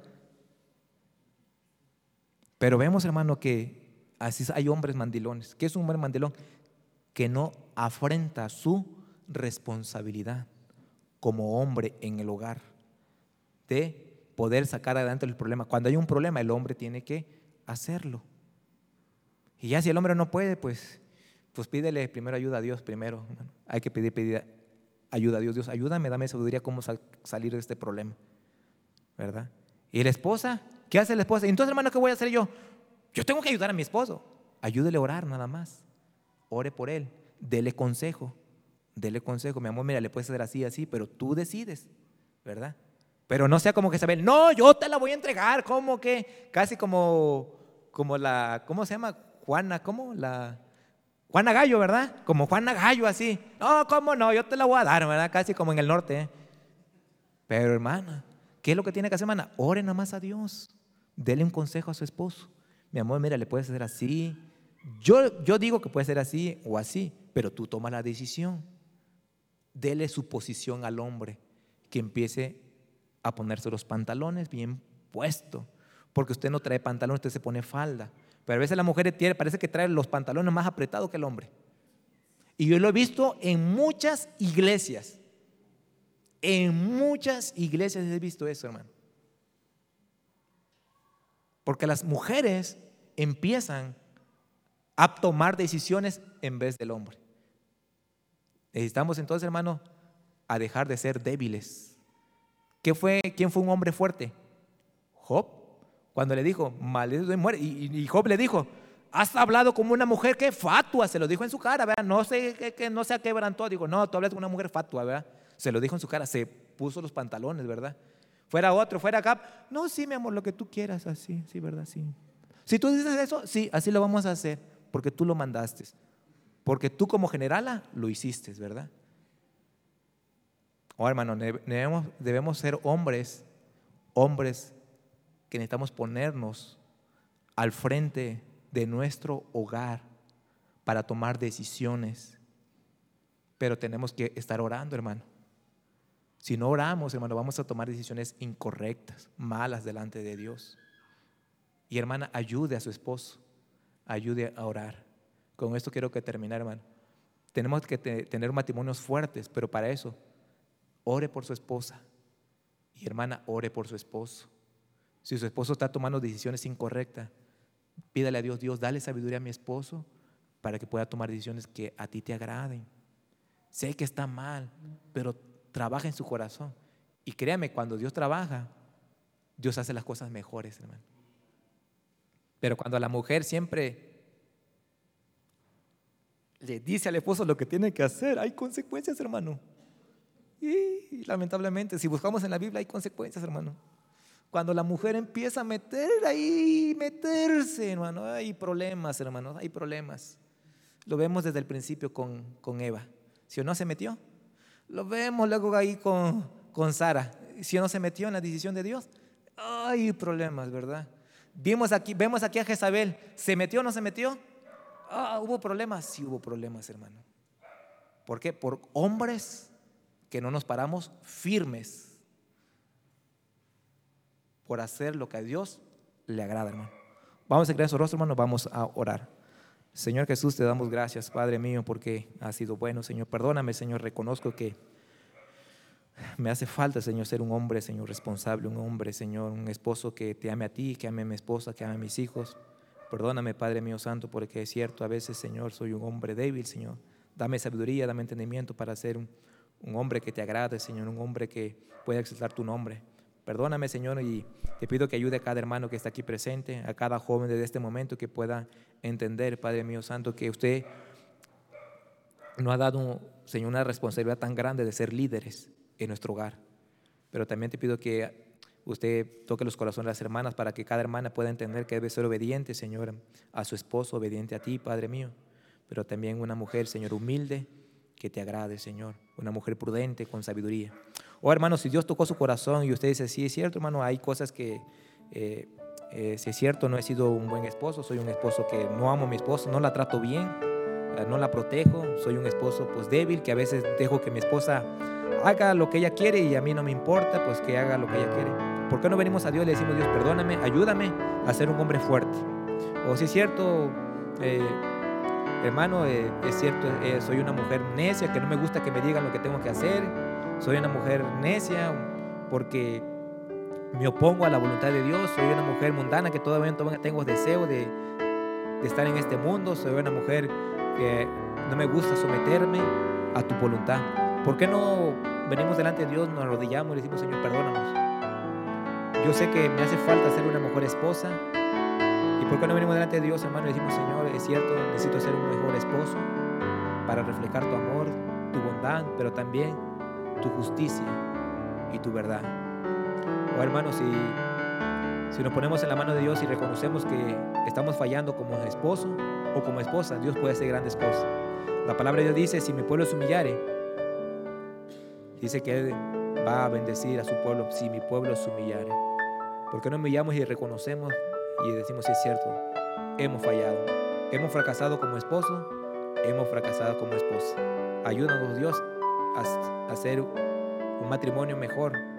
Pero vemos, hermano, que así hay hombres mandilones. ¿Qué es un hombre mandilón? Que no afrenta su responsabilidad como hombre en el hogar de poder sacar adelante el problema. Cuando hay un problema, el hombre tiene que hacerlo. Y ya si el hombre no puede, pues, pues pídele primero ayuda a Dios primero. Hay que pedir, pedir ayuda a Dios. Dios, ayúdame, dame sabiduría cómo sal, salir de este problema, ¿verdad? Y la esposa, ¿qué hace la esposa? Entonces, hermano, ¿qué voy a hacer yo? Yo tengo que ayudar a mi esposo. Ayúdele a orar nada más. Ore por él. Dele consejo. Dele consejo. Mi amor, mira, le puedes hacer así, así, pero tú decides, ¿verdad? Pero no sea como que Jezabel, no, yo te la voy a entregar. ¿Cómo que? Casi como, como la, ¿cómo se llama? Juana, ¿cómo? La Juana Gallo, ¿verdad? Como Juana Gallo, así. No, ¿cómo no? Yo te la voy a dar, ¿verdad? Casi como en el norte, ¿eh? Pero, hermana, ¿qué es lo que tiene que hacer, hermana? Ore nada más a Dios. Dele un consejo a su esposo. Mi amor, mira, le puedes hacer así. Yo, yo digo que puede ser así o así, pero tú tomas la decisión. Dele su posición al hombre, que empiece a ponerse los pantalones bien puestos. Porque usted no trae pantalones, usted se pone falda. Pero a veces la mujer tiene, parece que trae los pantalones más apretados que el hombre. Y yo lo he visto en muchas iglesias. En muchas iglesias he visto eso, hermano. Porque las mujeres empiezan a tomar decisiones en vez del hombre. Necesitamos entonces, hermano, a dejar de ser débiles. ¿Qué fue, ¿Quién fue un hombre fuerte? Job. Cuando le dijo, maldito y muere. Y, y Job le dijo, has hablado como una mujer que fatua. Se lo dijo en su cara, ¿verdad? No sé que, que no se quebrantó. Digo, no, tú hablas como una mujer fatua, ¿verdad? Se lo dijo en su cara, se puso los pantalones, ¿verdad? Fuera otro, fuera acá. No, sí, mi amor, lo que tú quieras, así, sí, ¿verdad? Sí. Si tú dices eso, sí, así lo vamos a hacer, porque tú lo mandaste. Porque tú como generala lo hiciste, ¿verdad? Oh, hermano, debemos, debemos ser hombres, hombres que necesitamos ponernos al frente de nuestro hogar para tomar decisiones. Pero tenemos que estar orando, hermano. Si no oramos, hermano, vamos a tomar decisiones incorrectas, malas delante de Dios. Y hermana, ayude a su esposo, ayude a orar. Con esto quiero que terminar, hermano. Tenemos que te, tener matrimonios fuertes, pero para eso, ore por su esposa. Y hermana, ore por su esposo. Si su esposo está tomando decisiones incorrectas, pídale a Dios, Dios, dale sabiduría a mi esposo para que pueda tomar decisiones que a ti te agraden. Sé que está mal, pero trabaja en su corazón. Y créame, cuando Dios trabaja, Dios hace las cosas mejores, hermano. Pero cuando la mujer siempre le dice al esposo lo que tiene que hacer, hay consecuencias, hermano. Y lamentablemente, si buscamos en la Biblia, hay consecuencias, hermano. Cuando la mujer empieza a meter ahí, meterse, hermano, hay problemas, hermano, hay problemas. Lo vemos desde el principio con, con Eva. ¿Sí o no se metió? Lo vemos luego ahí con, con Sara. ¿Sí o no se metió en la decisión de Dios? Hay problemas, ¿verdad? Vimos aquí, vemos aquí a Jezabel. ¿Se metió o no se metió? Ah, ¿hubo problemas? Sí hubo problemas, hermano. ¿Por qué? Por hombres que no nos paramos firmes por hacer lo que a Dios le agrada, hermano. Vamos a crear su rostro, hermano, vamos a orar. Señor Jesús, te damos gracias, Padre mío, porque has sido bueno, Señor. Perdóname, Señor, reconozco que me hace falta, Señor, ser un hombre, Señor, responsable, un hombre, Señor, un esposo que te ame a ti, que ame a mi esposa, que ame a mis hijos. Perdóname, Padre mío santo, porque es cierto, a veces, Señor, soy un hombre débil, Señor. Dame sabiduría, dame entendimiento para ser un, un hombre que te agrade, Señor, un hombre que pueda exaltar tu nombre. Perdóname, Señor, y te pido que ayude a cada hermano que está aquí presente, a cada joven desde este momento que pueda entender, Padre mío santo, que usted nos ha dado, Señor, una responsabilidad tan grande de ser líderes en nuestro hogar. Pero también te pido que usted toque los corazones de las hermanas para que cada hermana pueda entender que debe ser obediente, Señor, a su esposo, obediente a ti, Padre mío. Pero también una mujer, Señor, humilde, que te agrade, Señor. Una mujer prudente, con sabiduría. Oh, hermano, si Dios tocó su corazón y usted dice, sí, es cierto, hermano, hay cosas que, eh, eh, si es cierto, no he sido un buen esposo, soy un esposo que no amo a mi esposa, no la trato bien, eh, no la protejo, soy un esposo pues débil, que a veces dejo que mi esposa haga lo que ella quiere y a mí no me importa, pues que haga lo que ella quiere. ¿Por qué no venimos a Dios y le decimos, Dios, perdóname, ayúdame a ser un hombre fuerte? O si es cierto, eh, hermano, eh, es cierto, eh, soy una mujer necia, que no me gusta que me digan lo que tengo que hacer. Soy una mujer necia porque me opongo a la voluntad de Dios. Soy una mujer mundana que todavía tengo deseo de, de estar en este mundo. Soy una mujer que no me gusta someterme a tu voluntad. ¿Por qué no venimos delante de Dios, nos arrodillamos y le decimos, Señor, perdónanos? Yo sé que me hace falta ser una mejor esposa. ¿Y por qué no venimos delante de Dios, hermano, y decimos, Señor, es cierto, necesito ser un mejor esposo para reflejar tu amor, tu bondad, pero también tu justicia y tu verdad? Oh, hermano, si, si nos ponemos en la mano de Dios y reconocemos que estamos fallando como esposo o como esposa, Dios puede hacer grandes cosas. La palabra de Dios dice, si mi pueblo se humillare, dice que Él va a bendecir a su pueblo si mi pueblo se humillare. ¿Por qué no humillamos y reconocemos y decimos, sí, es cierto, hemos fallado, hemos fracasado como esposo, hemos fracasado como esposa? Ayúdanos, Dios, a hacer un matrimonio mejor,